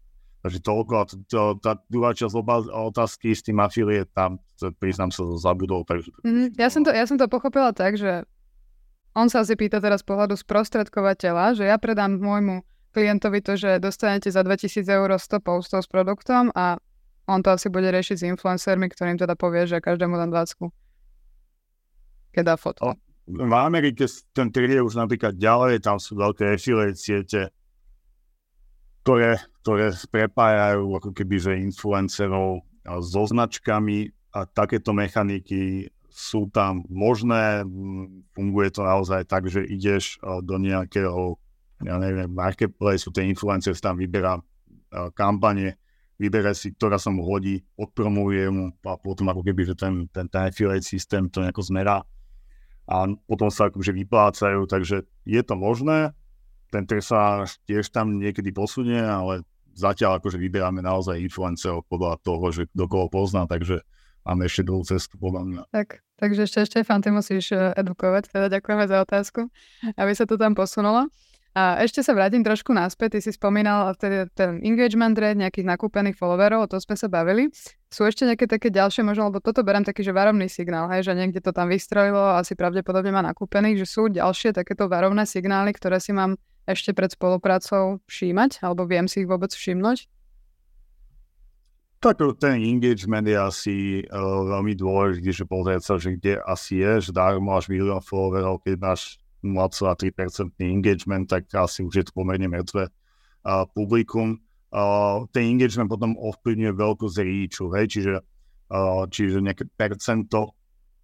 Takže toľko. A to, to, tá druhá časť otázky s tým affiliate, tam priznám sa zabudol. Takže... Mm, ja, som to, ja som to pochopila tak, že on sa asi pýta teraz z pohľadu sprostredkovateľa, že ja predám môjmu klientovi to, že dostanete za dvetisíc eur sto postov s produktom a on to asi bude riešiť s influencermi, ktorým teda povie, že každému dám dvadsať. Keď dá fotku. V Amerike ten trh je už napríklad ďalej, tam sú veľké affiliate siete, ktoré, ktoré prepájajú ako keby, že influencerov so značkami a takéto mechaniky sú tam možné. Funguje to naozaj tak, že ideš do nejakého, ja neviem, marketplace, ten influencer tam vyberá kampane, vybere si, ktorá sa mu hodí, odpromuje mu a potom ako keby, že ten, ten, ten affiliate systém to nejako zmerá a potom sa akože vyplácajú, takže je to možné. Ten trh sa tiež tam niekedy posunie, ale zatiaľ akože vyberáme naozaj influencerov podľa toho, že kto koho pozná, takže máme ešte dlhú cestu podľa mňa. Tak, takže ešte Štefan, ty musíš edukovať, teda ďakujeme za otázku, aby sa to tam posunulo. A ešte sa vrátim trošku naspäť, ty si spomínal vtedy ten engagement rate, nejakých nakúpených followerov, o to sme sa bavili. Sú ešte nejaké také ďalšie, možno, lebo toto beriem taký, že varovný signál, hej, že niekde to tam vystrojilo, asi pravdepodobne má nakúpených, že sú ďalšie takéto varovné signály, ktoré si mám ešte pred spoluprácou všímať, alebo viem si ich vôbec všimnúť? Tak ten engagement je asi uh, veľmi dôležitý, že pozrieť sa, že kde asi je, že darmo máš milión followerov, keď máš nula celá tri percenta engagement, tak asi už je to pomerne mŕtve uh, publikum. Uh, ten engagement potom ovplyvňuje veľkosť reachu, hej, čiže, uh, čiže nejaké percento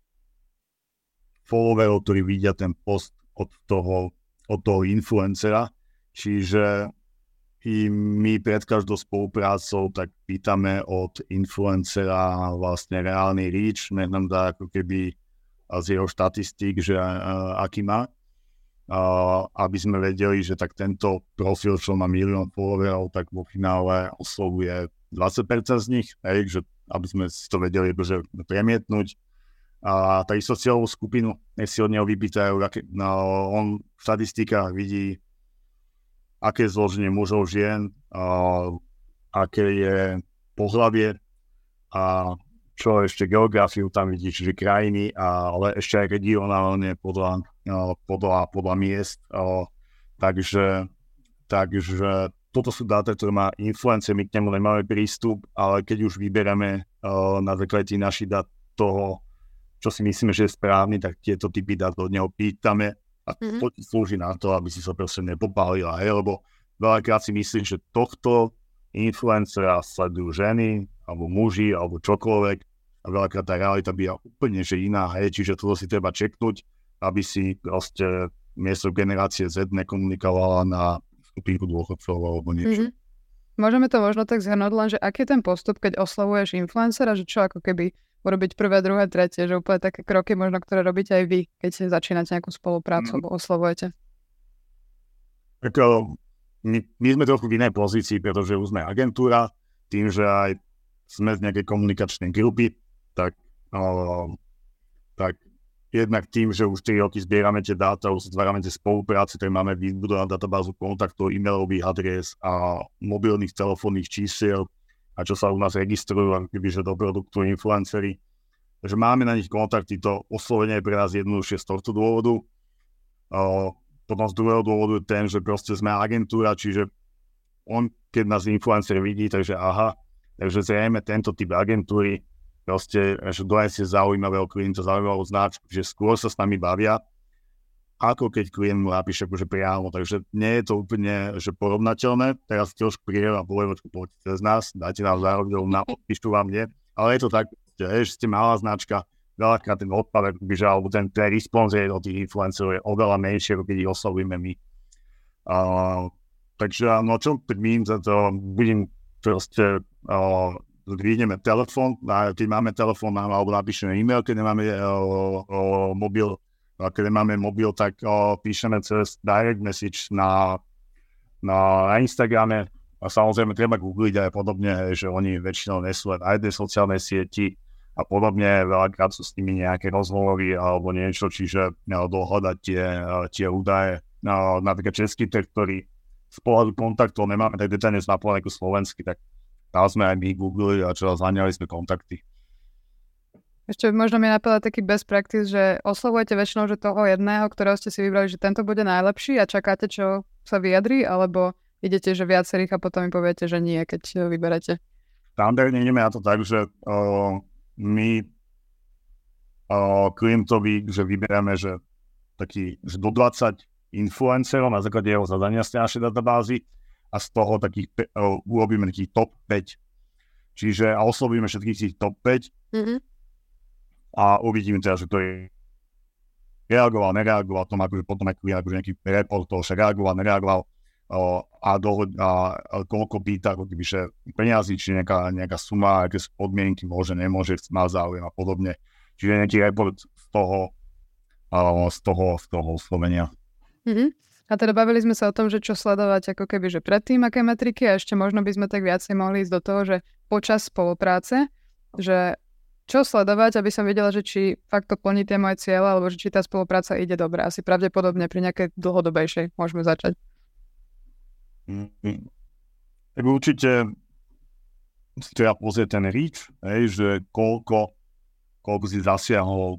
followerov, ktorí vidia ten post od toho, od toho influencera, čiže i my pred každou spoluprácou tak pýtame od influencera vlastne reálny reach, nech nám dá ako keby z jeho štatistík, že uh, aký má, uh, aby sme vedeli, že tak tento profil, čo má milión followerov, tak vo finále oslovuje dvadsať percent z nich, hej, že aby sme si to vedeli akože premietnúť. A takisto cieľovú skupinu, nech si od neho vypýtajú, aké, no, on v štatistikách vidí, aké je zloženie mužov, žien, uh, aké je pohlavie a čo ešte geografiu tam vidí, čiže krajiny, ale ešte aj regionálne podľa, uh, podľa, podľa miest. Uh, takže, takže toto sú dáta, ktoré má influencer, my k nemu nemáme prístup, ale keď už vybereme uh, na základe našich dát toho, čo si myslíme, že je správny, tak tieto typy dát od neho pýtame. A to ti slúži na to, aby si sa proste nepopálila, hej, lebo veľakrát si myslím, že tohto influencera sledujú ženy, alebo muži, alebo čokoľvek a veľakrát tá realita býva úplne že iná, hej, čiže toto si treba čeknúť, aby si proste miesto generácie Z nekomunikovala na skupinku dôchodcov alebo niečo. Mm-hmm. Môžeme to možno tak zhrnúť len, že aký je ten postup, keď oslovuješ influencera, že čo ako keby urobiť prvé, druhé, tretie, že úplne také kroky možno, ktoré robíte aj vy, keď začínate nejakú spoluprácu, alebo oslovujete? Tak my, my sme trochu v inej pozícii, pretože už sme agentúra, tým, že aj sme z nejakej komunikačnej grupy, tak, uh, tak jednak tým, že už tri roky zbierame tie dáta, už stvárame tie spolupráce, tak máme vybudovanú databázu kontaktov, e-mailových adres a mobilných telefónnych čísiel, a čo sa u nás registrujú, kebyže do produktu influenceri. Takže máme na nich kontakty, to oslovenie je pre nás jednoduchšie z tohto dôvodu. O, potom z druhého dôvodu je ten, že proste sme agentúra, čiže on, keď nás influencer vidí, takže aha, takže zrejme tento typ agentúry, proste, že donesie zaujímavého klienta, zaujímavú značku, že skôr sa s nami bavia, ako keď klient mu napíše akože priamo, takže nie je to úplne že porovnateľné. Teraz trošku príjem a poviem, že poďte cez nás, dáte nám zároveň, napíšu vám nie, ale je to tak, že ste malá značka, veľakrát ten odpad, že, alebo ten, ten response rate od tých influencerov je oveľa menšie, ako keď ich oslovujeme my. Uh, takže no čo, tak my za to budem proste, uh, zdvihneme telefón, keď máme telefón, alebo napíšeme e-mail, keď nemáme uh, uh, mobil. A keď máme mobil, tak o, píšeme cez direct message na, na, na Instagrame a samozrejme treba googliť aj podobne, že oni väčšinou nesú len aj jednej sociálnej sieti a podobne, veľakrát sú s nimi nejaké rozhovory alebo niečo, čiže no, dohľadať tie, tie údaje. No, napríklad český trh, ktorý z pohľadu kontaktov nemáme tak detailne znapované ako slovensky, tak tam sme aj my googlili a čo zháňali sme kontakty. Ešte možno mi napadá taký best practice, že oslovujete väčšinou že toho jedného, ktorého ste si vybrali, že tento bude najlepší a čakáte, čo sa vyjadrí, alebo idete, že viacerých a potom mi poviete, že nie, keď vyberete. Standardne ideme na to tak, že uh, my uh, klientovi, že vyberáme, že taký, že do dvadsať influencerov na základe jeho zadania z našej databázy a z toho takých uh, urobíme takých top päť. Čiže a oslovíme všetkých tých top päť. Mm-hmm. A uvidíme teda, že to je reagoval, nereagoval, tom akože potom akože nejaký report toho, že reagoval, nereagoval o, a, do, a, a koľko pýta, ako keby, že peniazy, či nejaká, nejaká suma, aké sú podmienky, môže, nemôže, má záujem a podobne. Čiže nejaký report z toho, o, z toho, z toho oslovenia. Mm-hmm. A teda bavili sme sa o tom, že čo sledovať ako keby, že predtým, aké metriky a ešte možno by sme tak viacej mohli ísť do toho, že počas spolupráce, že čo sledovať, aby som vedela, že či fakt to plní tie moje cieľe, alebo že či tá spolupráca ide dobre. Asi pravdepodobne pri nejakej dlhodobejšej môžeme začať. Mm-hmm. Tak určite si treba pozrieť ten reach, hej, že koľko, koľko si zasiahol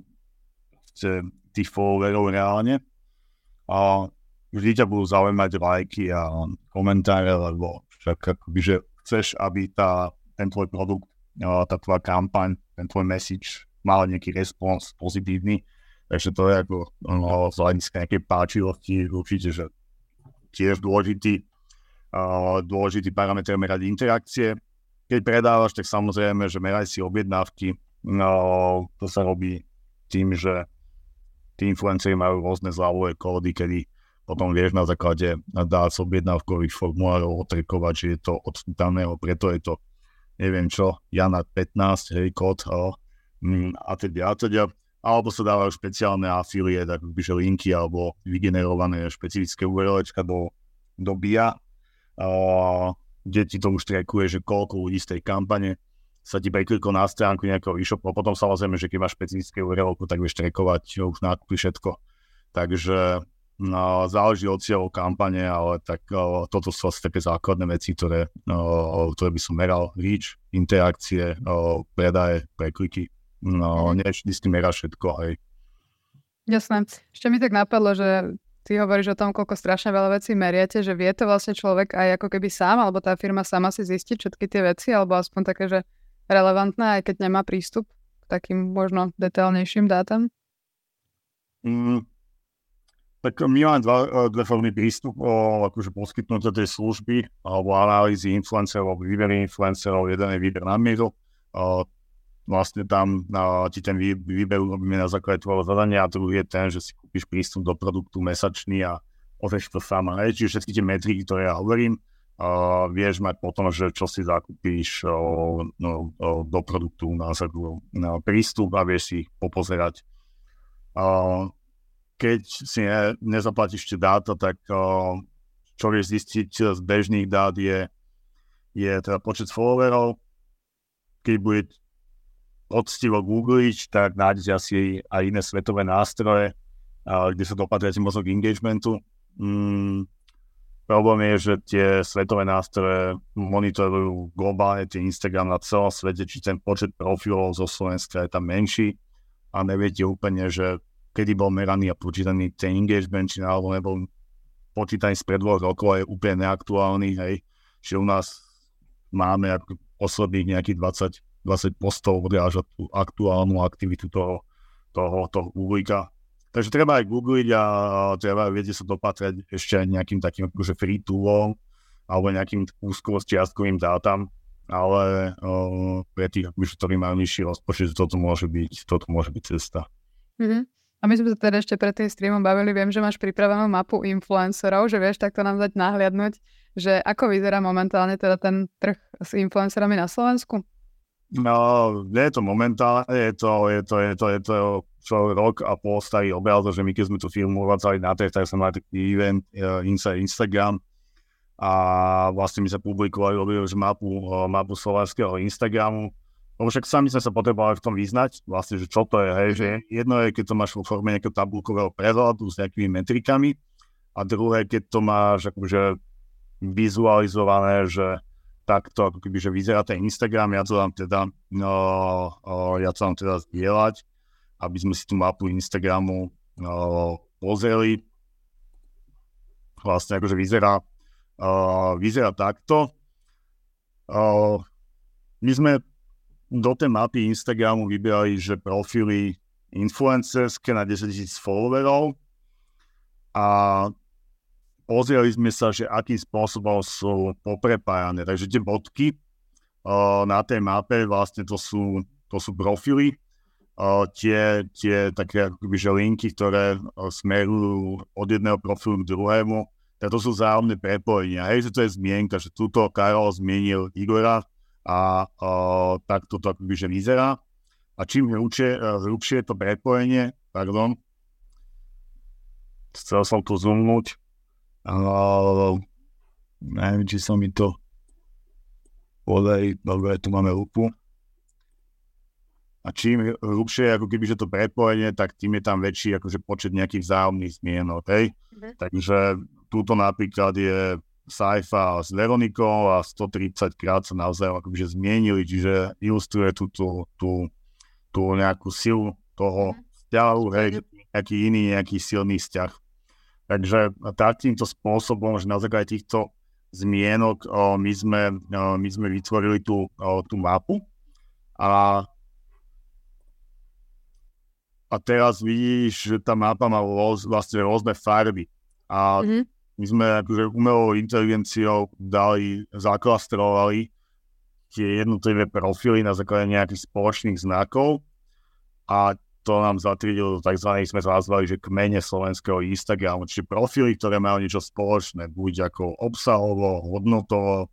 tých followerov reálne. A vždy ťa budú zaujímať lajky a komentáre, lebo však akoby, že chceš, aby tá, ten tvoj produkt, tá tvoja kampaň, ten tvoj message mal nejaký respons pozitívny, takže to je ako no, z hľadiska nejakej páčivosti určite, že tiež dôležitý, uh, dôležitý parameter merať interakcie. Keď predávaš, tak samozrejme, že meraj si objednávky, no, to sa robí tým, že tí influenceri majú rôzne zľavové kódy, kedy potom vieš na základe dát z objednávkových formulárov otrekovať, že je to od daného, preto je to neviem čo, Jana pätnásť, hej, kód, oh, mm, a teda, a teda, alebo sa dávajú špeciálne affiliate, akože linky, alebo vygenerované špecifické URLčka do, do bia, uh, kde ti to už trackuje, že koľko ľudí z tej kampane sa ti prekliklo na stránku nejakého e-shopu, a potom samozrejme, že keď máš špecifické URLku, tak vieš trackovať už nákupy všetko. Takže no, záleží od cieľov kampane, ale tak uh, toto sú asi také základné veci, ktoré, uh, ktoré by som meral. Reach, interakcie, uh, predaje, prekliky. No, nie vždy s tým meráš všetko, hej. Jasné. Ešte mi tak napadlo, že ty hovoríš o tom, koľko strašne veľa vecí meriate, že vie to vlastne človek aj ako keby sám, alebo tá firma sama si zistiť všetky tie veci, alebo aspoň také, že relevantné, aj keď nemá prístup k takým možno detailnejším dátam? Mm. Tak my máme dva, dve formy prístupov, akože poskytnuté tej služby alebo analýzy influencerov alebo výbery influencerov. Jeden je výber na mieru. Vlastne tam ti ten výber robíme na základe tvojho zadania a druhý je ten, že si kúpiš prístup do produktu mesačný a oteš to sama. Čiže všetky tie metriky, ktoré ja hovorím, vieš mať potom, že čo si zakúpiš no, do produktu na základe prístup a vieš si ich popozerať. Keď si ne, nezaplatíš tie dáta, tak uh, čo vieš zistiť z bežných dát je, je teda počet followerov. Keď bude poctivo googliť, tak nájdete asi aj iné svetové nástroje, uh, kde sa dopatriate možno k engagementu. Mm, problém je, že tie svetové nástroje monitorujú globálne tie Instagram na celom svete, či ten počet profilov zo Slovenska je tam menší a neviete úplne, že kedy bol meraný a počítaný ten engagement, či alebo nebol počítaný spred dvoch rokov, je úplne neaktuálny, hej. Čiže u nás máme ako posledných nejakých dvadsať, dvadsať postov odrážať tú aktuálnu aktivitu toho, toho, toho uhlíka. Takže treba aj googliť a treba viete sa dopatrať ešte aj nejakým takým akože free toolom alebo nejakým úzkostiastkovým dátam, ale uh, pre tých, ktorí majú nižší rozpočet, toto môže byť, toto môže byť cesta. Mm-hmm. A my sme sa teda ešte pred tým streamom bavili, viem, že máš pripravenú mapu influencerov, že vieš takto nám dať nahliadnúť, že ako vyzerá momentálne teda ten trh s influencerami na Slovensku? No, nie je to momentálne, je to, je to, je to, je to čo rok a pol starý obraz, že my keď sme tú firmu uvádzali na trh, tak sme mali taký event uh, Instagram a vlastne my sa publikovali, robili už mapu, uh, mapu slovenského Instagramu. Lebo však sami sme sa potrebovali v tom vyznať, vlastne, že čo to je, hej, že jedno je, keď to máš vo forme nejakého tabulkového prehľadu s nejakými metrikami a druhé, keď to máš akože vizualizované, že takto ako keby, že vyzerá ten Instagram, ja to dám teda, no, o, ja to dám teda zdieľať, aby sme si tú mapu Instagramu no, pozreli. Vlastne akože vyzerá, o, vyzerá takto. O, my sme do tej mapy Instagramu vybrali, že profily influencerské na desaťtisíc followerov a pozreli sme sa, že akým spôsobom sú poprepájané. Takže tie bodky uh, na tej mape vlastne to sú, to sú profily, uh, tie, tie také akoby, že linky, ktoré uh, smerujú od jedného profilu k druhému, tak to sú vzájomné prepojenia. Hej, že to je zmienka, že túto Karol zmienil Igora a uh, tak toto akoby, že vyzerá. A čím hrubšie, uh, hrubšie to prepojenie, pardon, chcel som tu zoomnúť, Uh, neviem, či sa mi to podaj, dobre, tu máme lupu. A čím hrubšie ako keby, že to prepojenie, tak tým je tam väčší akože počet nejakých vzájomných zmienok, hej? Mm-hmm. Takže túto napríklad je Saifa s Veronikou a stotridsať krát sa navzájom akože zmienili, čiže ilustruje tú, tú, tú, tú nejakú silu toho vzťahu, hej, nejaký iný, nejaký silný vzťah. Takže takýmto spôsobom, že na základe týchto zmienok o, my, sme, o, my sme vytvorili tú, o, tú mapu a, a teraz vidíš, že tá mapa má roz, vlastne rôzne farby a mm-hmm. my sme akože umelou inteligenciou dali, zaklastrovali tie jednotlivé profily na základe nejakých spoločných znakov a to nám zatriedilo do tzv. Sme nazvali, že kmene slovenského Instagramu, čiže profily, ktoré majú niečo spoločné, buď ako obsahovo, hodnotovo.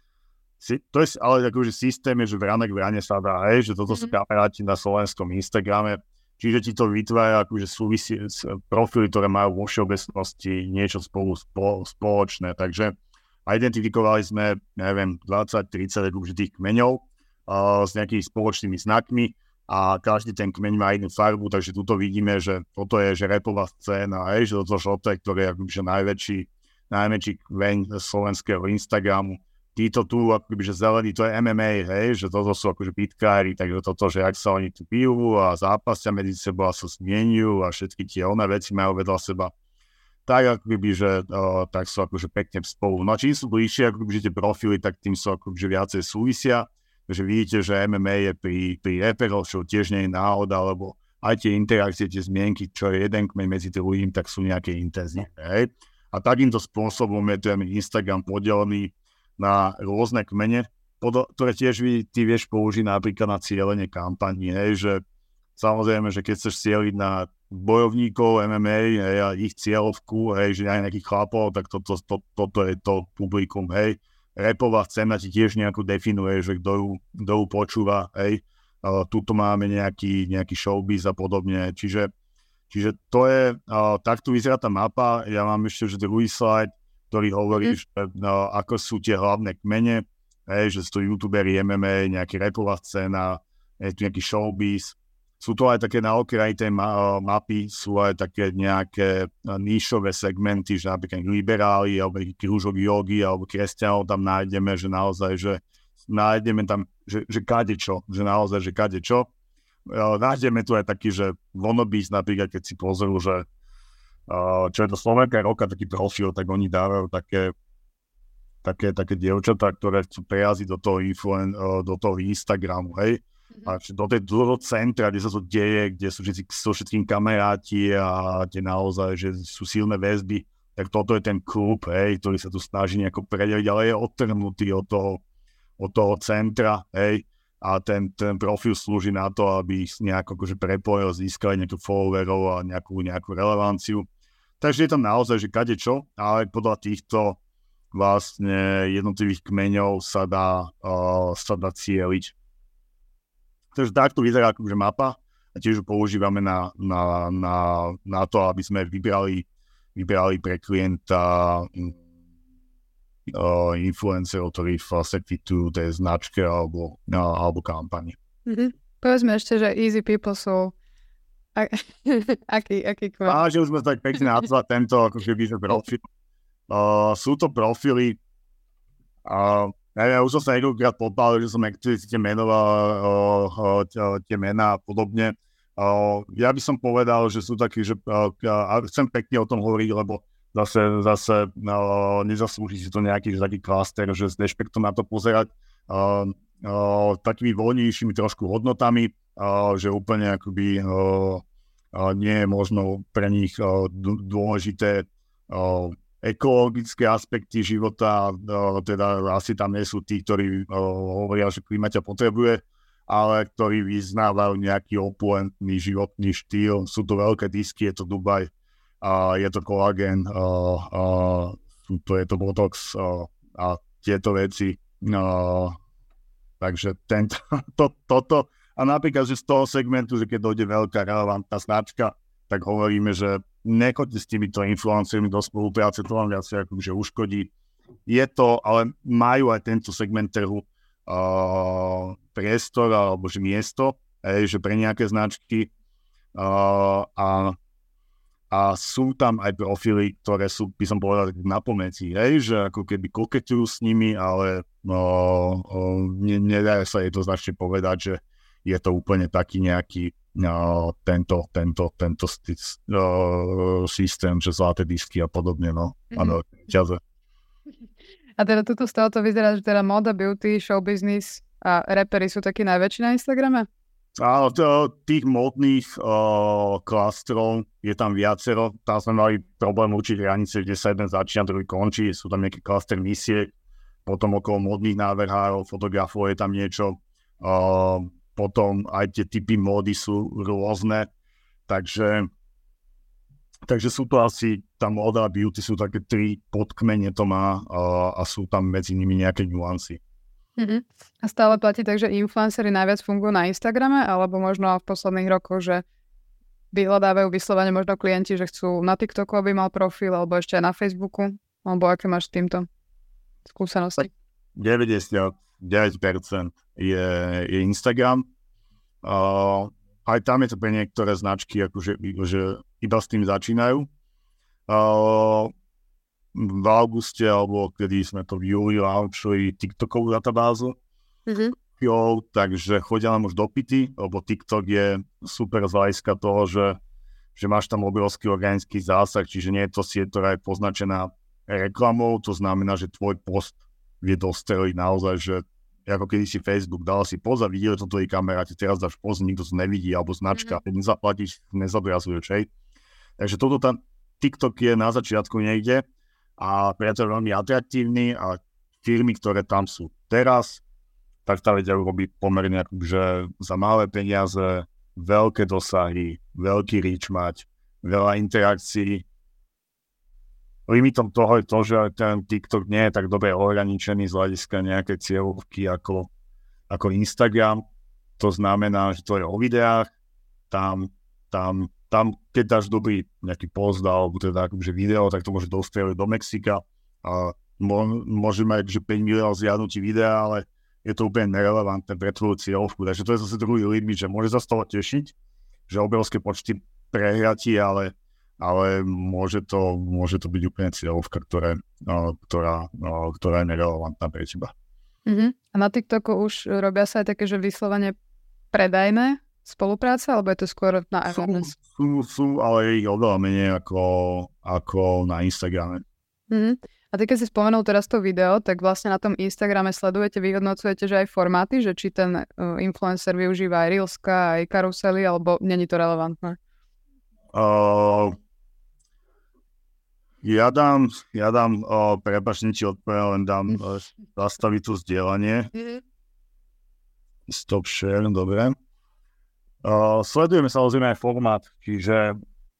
To je ale akože systém, že vranek vrane sa dá, hej, že toto sú kamaráti na slovenskom Instagrame, čiže ti to vytvára akože súvisí s profily, ktoré majú vo všeobecnosti niečo spolu spo, spoločné. Takže identifikovali sme, neviem, dvadsať tridsať tých kmeňov uh, s nejakými spoločnými znakmi, a každý ten kmeň má inú farbu, takže tuto vidíme, že toto je že rapová scéna, hej, že toto šotek, ktorý je akože najväčší, najväčší kmeň slovenského Instagramu. Títo tu, akoby, že zelený, to je em em á, hej, že toto sú akože bitkári, takže toto, že ak sa oni tu pijú a zápasia medzi sebou a sa zmieňujú a všetky tie oné veci majú vedľa seba, tak akoby, že o, tak sú akože pekne spolu. No a čím sú bližšie akoby, že tie profily, tak tým sú akoby, že viacej súvisia. Takže vidíte, že em em á je pri, pri reperoch, čo tiež nie je náhoda, lebo aj tie interakcie, tie zmienky, čo je jeden kmeň medzi druhým, tak sú nejaké intenzívne. Hej? A takýmto spôsobom je ten Instagram podelený na rôzne kmene, ktoré tiež vy, ty vieš použiť napríklad na cielenie kampaní. Hej? Že samozrejme, že keď chceš cieliť na bojovníkov em em á, hej, a ich cieľovku, hej, že aj nejakých chlapov, tak toto to, to, to je to publikum, hej. Rapová scéna ti tiež nejako definuje, že kto ju, kto ju počúva, hej. Uh, tuto máme nejaký, nejaký showbiz a podobne, čiže, čiže to je, uh, takto vyzerá tá mapa. Ja mám ešte že druhý slide, ktorý hovorí, mm. že uh, ako sú tie hlavné kmene, hej, že sú to youtuberi, em em á, nejaká rapová scéna, je tu nejaký showbiz. Sú to aj také na okraji tej ma- mapy, sú aj také nejaké níšové segmenty, že napríklad liberáli, alebo krúžok jogy, alebo kresťanov tam nájdeme, že naozaj, že nájdeme tam, že, že kadečo, že naozaj, že kadečo. Nájdeme tu aj taký, že wannabes, napríklad, keď si pozrú, že čo je to Slovenka roka, taký profil, tak oni dávajú také také, také dievčatá, ktoré chcú prejaziť do toho, influen, do toho Instagramu, hej. A do tej do centra, kde sa to deje, kde sú všetci, so všetkým kamaráti a kde naozaj, že sú silné väzby, tak toto je ten klub, hej, ktorý sa tu snaží nejako predeliť, ale je odtrhnutý od toho, od toho centra, hej, a ten, ten profil slúži na to, aby ich nejako akože prepojil, získali nejakú followerov a nejakú, nejakú relevanciu. Takže je tam naozaj, že kadečo, ale podľa týchto vlastne jednotlivých kmeňov sa dá, uh, sa dá cieliť. Takže takto vyzerá akože mapa a tiež ju používame na, na, na, na to, aby sme vybrali, vybrali pre klienta uh, influencerov, ktorí vlastne fitujú tej značke alebo, uh, alebo kampani. Mm-hmm. Povedzme ešte, že easy people sú a- aký, aký kmeň? Á, že už sme tak pekne nazvať tento akože profil. Uh, sú to profily, A ja už som sa niekoľkokrát popálil, že som explicitne menoval uh, uh, tie mená a podobne. Uh, ja by som povedal, že sú takí, že uh, a chcem pekne o tom hovoriť, lebo zase, zase uh, nezaslúži si to nejaký že taký klaster, že s dešpektom na to pozerať uh, uh, takými voľnejšími trošku hodnotami, uh, že úplne akoby uh, uh, nie je možno pre nich uh, dôležité uh, ekologické aspekty života, uh, teda asi tam nie sú tí, ktorí uh, hovoria, že klíma ťa potrebuje, ale ktorí vyznávajú nejaký opulentný životný štýl. Sú to veľké disky, je to Dubaj, uh, je to kolagén, uh, uh, to je to botox uh, a tieto veci. Uh, takže tento, to, toto. A napríklad, že z toho segmentu, že keď dojde veľká relevantná značka, tak hovoríme, že nechoďte s týmito influencermi do spolupráce, to vám viac akože uškodí. Je to, ale majú aj tento segment trhu uh, priestor alebo že miesto, hej, že pre nejaké značky uh, a, a sú tam aj profily, ktoré sú, by som povedal, na pomedzi, hej, že ako keby koketujú s nimi, ale uh, uh, ne, nedá sa jednoznačne povedať, že je to úplne taký nejaký No, tento, tento, tento st- uh, systém, že zlaté disky a podobne, no. Áno, mm-hmm. ťaze. A teda tuto z toho to vyzerá, že teda moda, beauty, show business a rapery sú takí najväčší na Instagrame? Áno, to, tých modných uh, klastrov je tam viacero. Tam sme mali problém určiť hranice, kde sa jeden začína, druhý končí. Sú tam nejaké klaster misiek, potom okolo modných návrhárov, fotografov je tam niečo. Uh, Potom aj tie typy módy sú rôzne, takže, takže sú to asi, tá móda a beauty sú také tri podkmene to má a, a sú tam medzi nimi nejaké nuancy. Mm-hmm. A stále platí tak, že influencery najviac fungujú na Instagrame, alebo možno v posledných rokoch, že vyhľadávajú vyslovene možno klienti, že chcú na TikToku, aby mal profil, alebo ešte aj na Facebooku, alebo aké máš s týmto skúsenosti? deväťdesiatdeväť percent je, je Instagram. Uh, aj tam je to pre niektoré značky, akože že iba s tým začínajú. Uh, v auguste, alebo kedy sme to v júli launchili TikTokovú databázu. Mm-hmm. Jo, takže chodia nám už dopity, lebo TikTok je super z hľadiska toho, že, že máš tam obrovský organický zásah, čiže nie je to sieť, ktorá je poznačená reklamou, to znamená, že tvoj post vie dostreliť naozaj, že ako kedy si Facebook dal si poza, videli to tvoji kamaráti, teraz dáš post, nikto to nevidí, alebo značka, keď nezaplatíš, nezobrazuješ, hej. Takže toto tam, TikTok je na začiatku niekde a preto je veľmi atraktívny a firmy, ktoré tam sú teraz, tak tá vedia robiť pomerne akože za malé peniaze, veľké dosahy, veľký reach mať, veľa interakcií. Limitom toho je to, že ten TikTok nie je tak dobre ohraničený z hľadiska nejakej cieľovky ako, ako Instagram. To znamená, že to je o videách. Tam, tam, tam keď dáš dobrý nejaký post alebo teda akože video, tak to môže dostrieľať do Mexika. A môže mať že päť miliónov zjadnutí videa, ale je to úplne nerelevantné pre tvoju cieľovku. Takže to je zase druhý limit, že môže sa z toho tešiť, že obrovské počty prehratí, ale ale môže to, môže to byť úplne cieľovka, ktoré, no, ktorá, no, ktorá je nerelevantná pre teba. Uh-huh. A na TikToku už robia sa aj také, že vyslovene predajné spolupráce, alebo je to skôr na awareness? Sú, sú, sú, ale je ich oveľa menej ako, ako na Instagrame. Uh-huh. A ty keď si spomenul teraz to video, tak vlastne na tom Instagrame sledujete, vyhodnocujete, že aj formáty, že či ten uh, influencer využíva aj Reelska, aj karusely, alebo není to relevantné? Uh, Ja dám, ja dám, oh, prepáčte, ti odpoviem, len dám uh, zastaviť tu zdieľanie. Mm-hmm. Stop share, dobre. Uh, sledujeme samozrejme aj formát, čiže,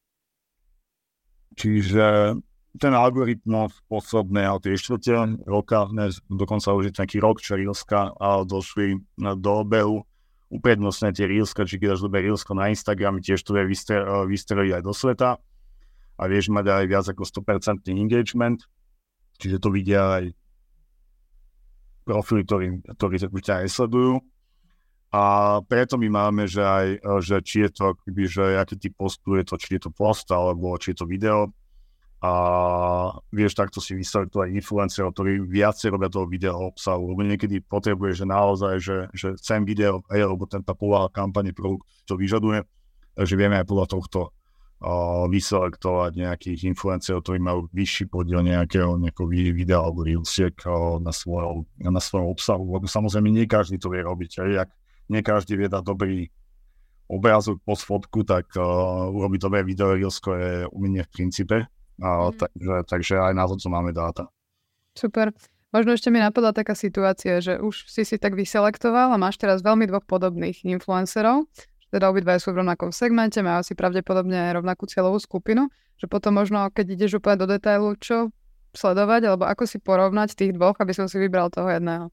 čiže ten algoritmus posledné ale tie štvrte roka, ne, dokonca už je taký rok, čo Reelska došli do obehu. Uprednostne tie Reelska, či keď dáš dobre Reelsko na Instagram, tiež to vie vystreliť aj do sveta. A vieš mať aj viac ako sto percent engagement, čiže to vidia aj profily, ktorí, ktorí ťa aj sledujú. A preto my máme, že aj, že či je to akoby, že aký typ postu je to, či je to post, alebo či je to video. a vieš takto si vyselektovať influencerov, ktorí viacej robia toho video obsahu, lebo niekedy potrebuješ, že naozaj, že, že chcem video, aj, lebo tenta povaha kampane produkt to vyžaduje, takže vieme aj podľa tohto uh, vyselektovať nejakých influencerov, ktorí majú vyšší podiel nejakého, nejakého videa alebo reelsiek uh, na, svojom, na svojom obsahu, lebo samozrejme nie každý to vie robiť, aj ak nie každý vie dať dobrý obrázok pod fotku, tak uh, urobiť dobré video reelsko je umenie v princípe. A, mm. takže, takže aj na to, co máme dáta. Super. Možno ešte mi napadla taká situácia, že už si si tak vyselektoval a máš teraz veľmi dvoch podobných influencerov, teda obidva sú v rovnakom segmente, majú si pravdepodobne rovnakú cieľovú skupinu, že potom možno, keď ideš úplne do detailu, čo sledovať, alebo ako si porovnať tých dvoch, aby som si vybral toho jedného.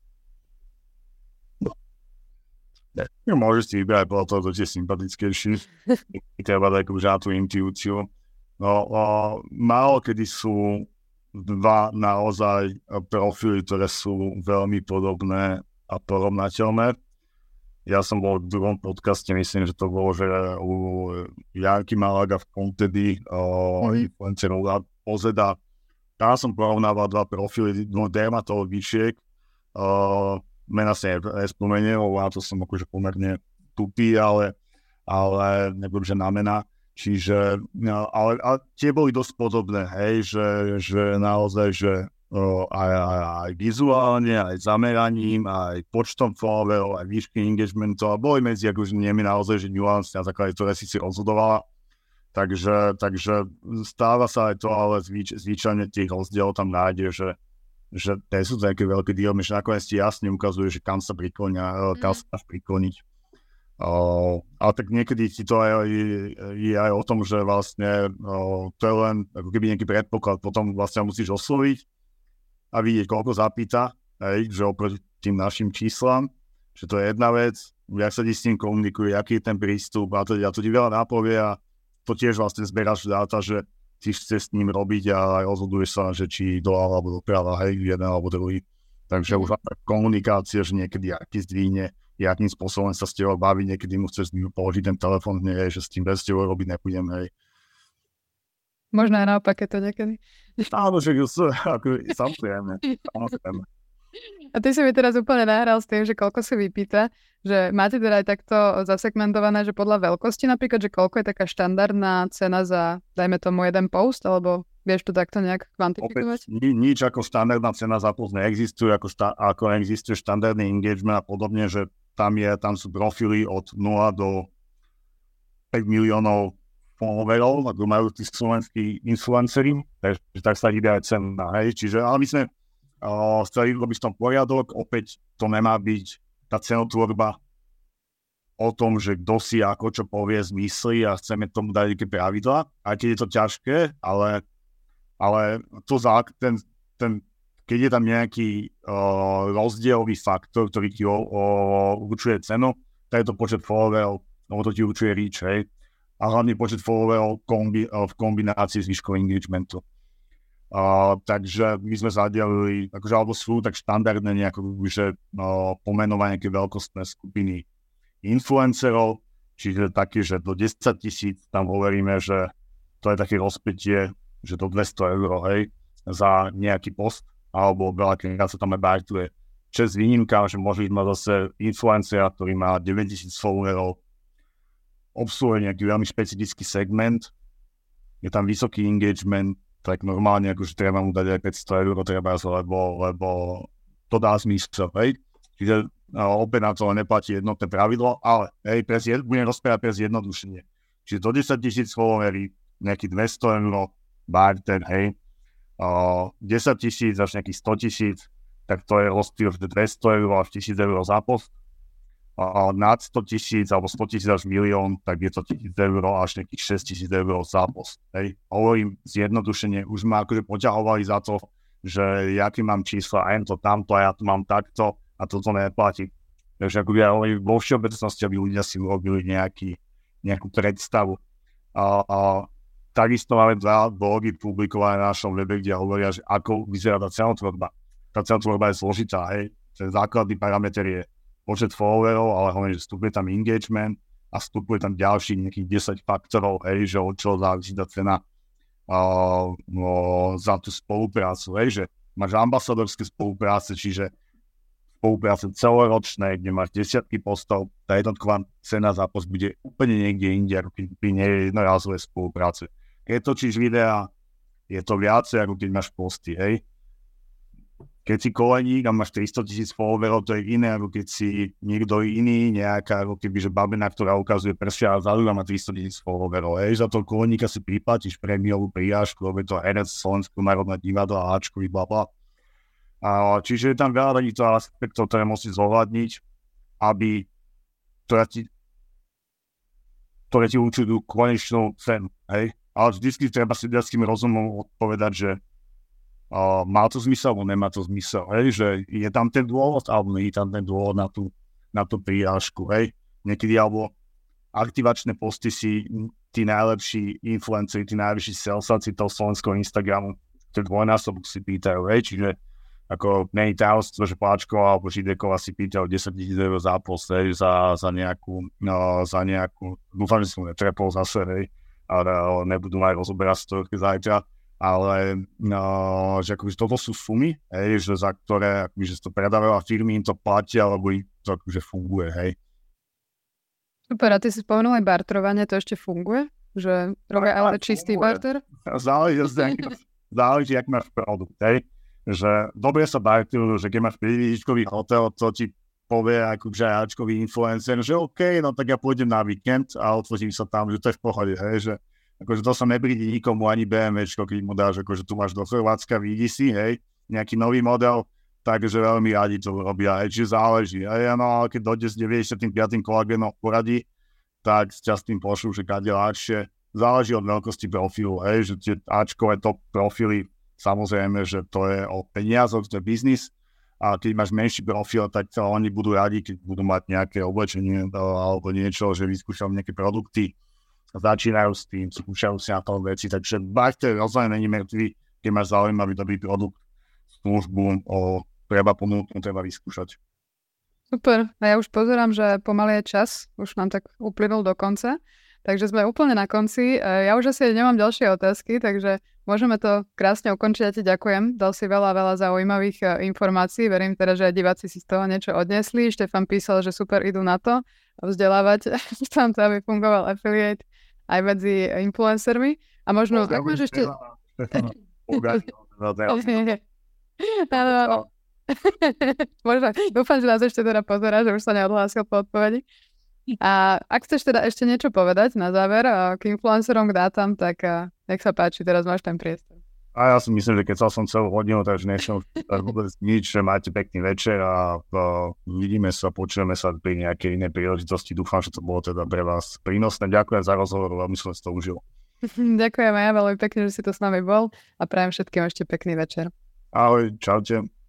No, môžeš si vybrať podľa toho, čo je sympatickejší. Treba dať akože na tú intuíciu. No, o, málo kedy sú dva naozaj profily, ktoré sú veľmi podobné a porovnateľné. Ja som bol v druhom podcaste, myslím, že to bolo, že u Janky Malaga v Contedy, mm-hmm. influencerov Ozeda. Tam som porovnával dva profily, no dermatologičiek. Mena sa nespomeniem, lebo na to som akože pomerne tupý, ale, ale nebudem, že na mena. Čiže, no, ale, ale tie boli dosť podobné, hej, že, že naozaj, že o, aj, aj, aj vizuálne, aj zameraním, aj počtom followerov, aj výšky engagementov, a boli medzi akože nimi naozaj, že nuance, na základe ktoré si si rozhodovala. Takže, takže stáva sa aj to, ale zvyč, zvyčajne tých rozdielov tam nájde, že, že tie sú také veľké dielmy, že nakoniec ti jasne ukazuje, že kam sa priklonia, kam sa máš prikloniť. Uh, ale tak niekedy ti to aj, je, je aj o tom, že vlastne uh, to je len ako keby nejaký predpoklad, potom vlastne musíš osloviť a vidieť, koľko zapýta, hej, že oproti tým našim číslam, že to je jedna vec, jak sa ti s tým komunikuje, aký je ten prístup a to, a to ti veľa nápovie a to tiež vlastne zberáš dáta, že ty chceš s ním robiť a aj rozhoduješ sa, že či doľava alebo doprava, hej, jeden alebo druhý. Takže už komunikácia, že niekedy aký zdvíne, akým spôsobom sa s tebou baví, niekedy mu chceš položiť ten telefón, nie, že s tým bez tebou robiť nebudem, hej. Možno aj naopak je to niekedy. Áno, že ako, samozrejme, samozrejme. A ty si mi teraz úplne nahral s tým, že koľko si vypýta, že máte teda aj takto zasegmentované, že podľa veľkosti napríklad, že koľko je taká štandardná cena za, dajme tomu, jeden post, alebo vieš to takto nejak kvantifikovať? Opäť, ni, nič ako štandardná cena za post neexistuje, ako, šta, ako existuje štandardný engagement a podobne, že tam, je, tam sú profily od nula do päť miliónov followerov, ako majú tí slovenskí influenceri, takže tak sa ide aj cena, hej, čiže, ale my sme uh, chceli robiť v tom poriadok, opäť to nemá byť tá cenotvorba o tom, že kto si ako čo povie, zmyslí a chceme tomu dať nejaké pravidlá, aj keď je to ťažké, ale, ale to za, ten, ten, keď je tam nejaký uh, rozdielový faktor, ktorý ti o, o, určuje cenu, tak je to počet followerov, lebo to ti určuje reach, hej, a hlavne počet followerov kombi, uh, v kombinácii s výškou engagementu. Uh, takže my sme zadelili, akože alebo sú tak štandardné nejako, že uh, pomenovanie nejaké veľkostné skupiny influencerov, čiže také, že do desať tisíc tam hovoríme, že to je také rozpätie, že do dvesto eur, hej, za nejaký post, alebo veľakrát sa tam aj bajtuje. Čes výnimka, že môže ísť mať zase influencera, ktorý má deväťtisíc followerov, obsluhuje nejaký veľmi špecifický segment, je tam vysoký engagement, tak normálne akože treba mu dať aj päťsto eur, treba, lebo, lebo to dá zmysel, hej. Čiže no, opäť na to neplatí jednotné pravidlo, ale hej, zjed, budem rozprávať pre zjednodušenie. Čiže do desať tisíc followerí, nejaký dvesto eur, barter, hej, uh, desať tisíc až nejakých sto tisíc, tak to je rozpíl dvesto eur až tisíc eur za post. A nad sto tisíc alebo sto tisíc až milión, tak je to tisíc eur až nejakých šesť tisíc eur za post. Hej. Hovorím zjednodušene, už ma akože poťahovali za to, že jaký mám čísla, a jen to tamto, a ja tu mám takto, a toto neplatí. Takže ako ja hovorím, vo všeobecnosti, aby ľudia si urobili nejaký, nejakú predstavu. A, a takisto máme dva blogy publikované na našom webe, kde hovoria, že ako vyzerá tá cenotvorba. Tá cenotvorba je zložitá, hej. Ten základný parameter je počet followerov, ale hlavne, že vstupuje tam engagement a vstupuje tam ďalší nejakých desať faktorov, hej, že od čoho závisí tá cena. uh, no, za tú spoluprácu, hej, že máš ambasadorské spolupráce, čiže spolupráce celoročné, kde máš desiatky postov, tá jednotková cena za post bude úplne niekde inde, ako keď by nie je jednorazové spolupráce. Keď točíš videa, je to viacej, ako keď máš posty, hej. Keď si koleník a máš tristo tisíc followerov, to je iné, ako keď si niekto iný, nejaká, ako keby, že babina, ktorá ukazuje prsia a zadu a má tristo tisíc followerov, hej. Za toho koleníka si priplatíš prémiovú prirážku, lebo je to herec Slovenského národného divadla a Ačkový blabla. A, čiže je tam veľa takýchto aspektov, ktoré musí zohľadniť, aby ktoré ti, ktoré ti určujú konečnú cenu, hej. Ale vždycky treba si ľudským rozumom odpovedať, že uh, má to zmysel, alebo nemá to zmysel, hej, že je tam ten dôvod, alebo nie je tam ten dôvod na tú, na tú prirážku, hej. Niekedy, alebo aktivačné posty si tí najlepší influenceri, tí najlepší salesáci toho slovenského Instagramu, ten dvojnásobok si pýtajú, hej, čiže ako není tajomstvo, že Pláčková alebo Židekova si pýtajú desať tisíc eur za post, hej, za, za nejakú, no, za nejakú, dúfam, že som netrepol zase, hej, ale nebudú aj rozoberať storky zajtra, ale no, že akože toto sú sumy, hej, že za ktoré akože to predávajú a firmy im to platia, alebo im to akože funguje, hej. Super, a ty si spomenul aj bartrovanie, to ešte funguje? Že robia ale čistý barter? Záleží, záleží, jak máš produkt, hej. Že dobre sa barterujú, že keď máš príliškový hotel, to ti povie akože ačkový influencer, že OK, no tak ja pôjdem na víkend a otvorím sa tam, že to je v pohode, hej, že akože to sa nebrídi nikomu ani BMWčko, keď mu dáš, akože tu máš do Chorvátska, vidí si, hej, nejaký nový model, takže veľmi radi to robia, hej, čiže záleží, hej, no ale keď dojde s deväťdesiatpäť kolagénom v poradí, tak ťa s tým pošlú, že kade ľahšie, záleží od veľkosti profilu, hej, že tie ačkové top profily, samozrejme, že to je o peniazoch, to je biznis. A keď máš menší profil, tak oni budú radi, keď budú mať nejaké oblečenie alebo niečo, že vyskúšajú nejaké produkty. Začínajú s tým, skúšajú si na tom veci. Takže barter rozhodne není mŕtvý, keď máš zaujímavý dobrý produkt, službu, o, treba ponúknuť, treba vyskúšať. Super. A ja už pozerám, že pomaly je čas. Už nám tak uplynul do konca. Takže sme úplne na konci. Ja už asi nemám ďalšie otázky, takže môžeme to krásne ukončiť. Ja ti ďakujem. Dal si veľa, veľa zaujímavých informácií. Verím teda, že aj diváci si z toho niečo odnesli. Štefan písal, že super idú na to vzdelávať tam to, aby fungoval affiliate aj medzi influencermi. A možno... Tak máš ešte... Možno, dúfam, že nás ešte teda pozerá, že už sa neodhlásil po odpovedi. A ak chceš teda ešte niečo povedať na záver k influencerom, k dátam, tak nech sa páči, teraz máš ten priestor. A ja si myslím, že keď som celú hodinu, takže nešlo vôbec nič, že máte pekný večer a uh, vidíme sa, počujeme sa pri nejakej inej príležitosti. Dúfam, že to bolo teda pre vás prínosné. Ďakujem za rozhovor, veľmi som si to užil. Ďakujem aj ja veľmi pekne, že si tu s nami bol a prajem všetkým ešte pekný večer. Ahoj, čaute.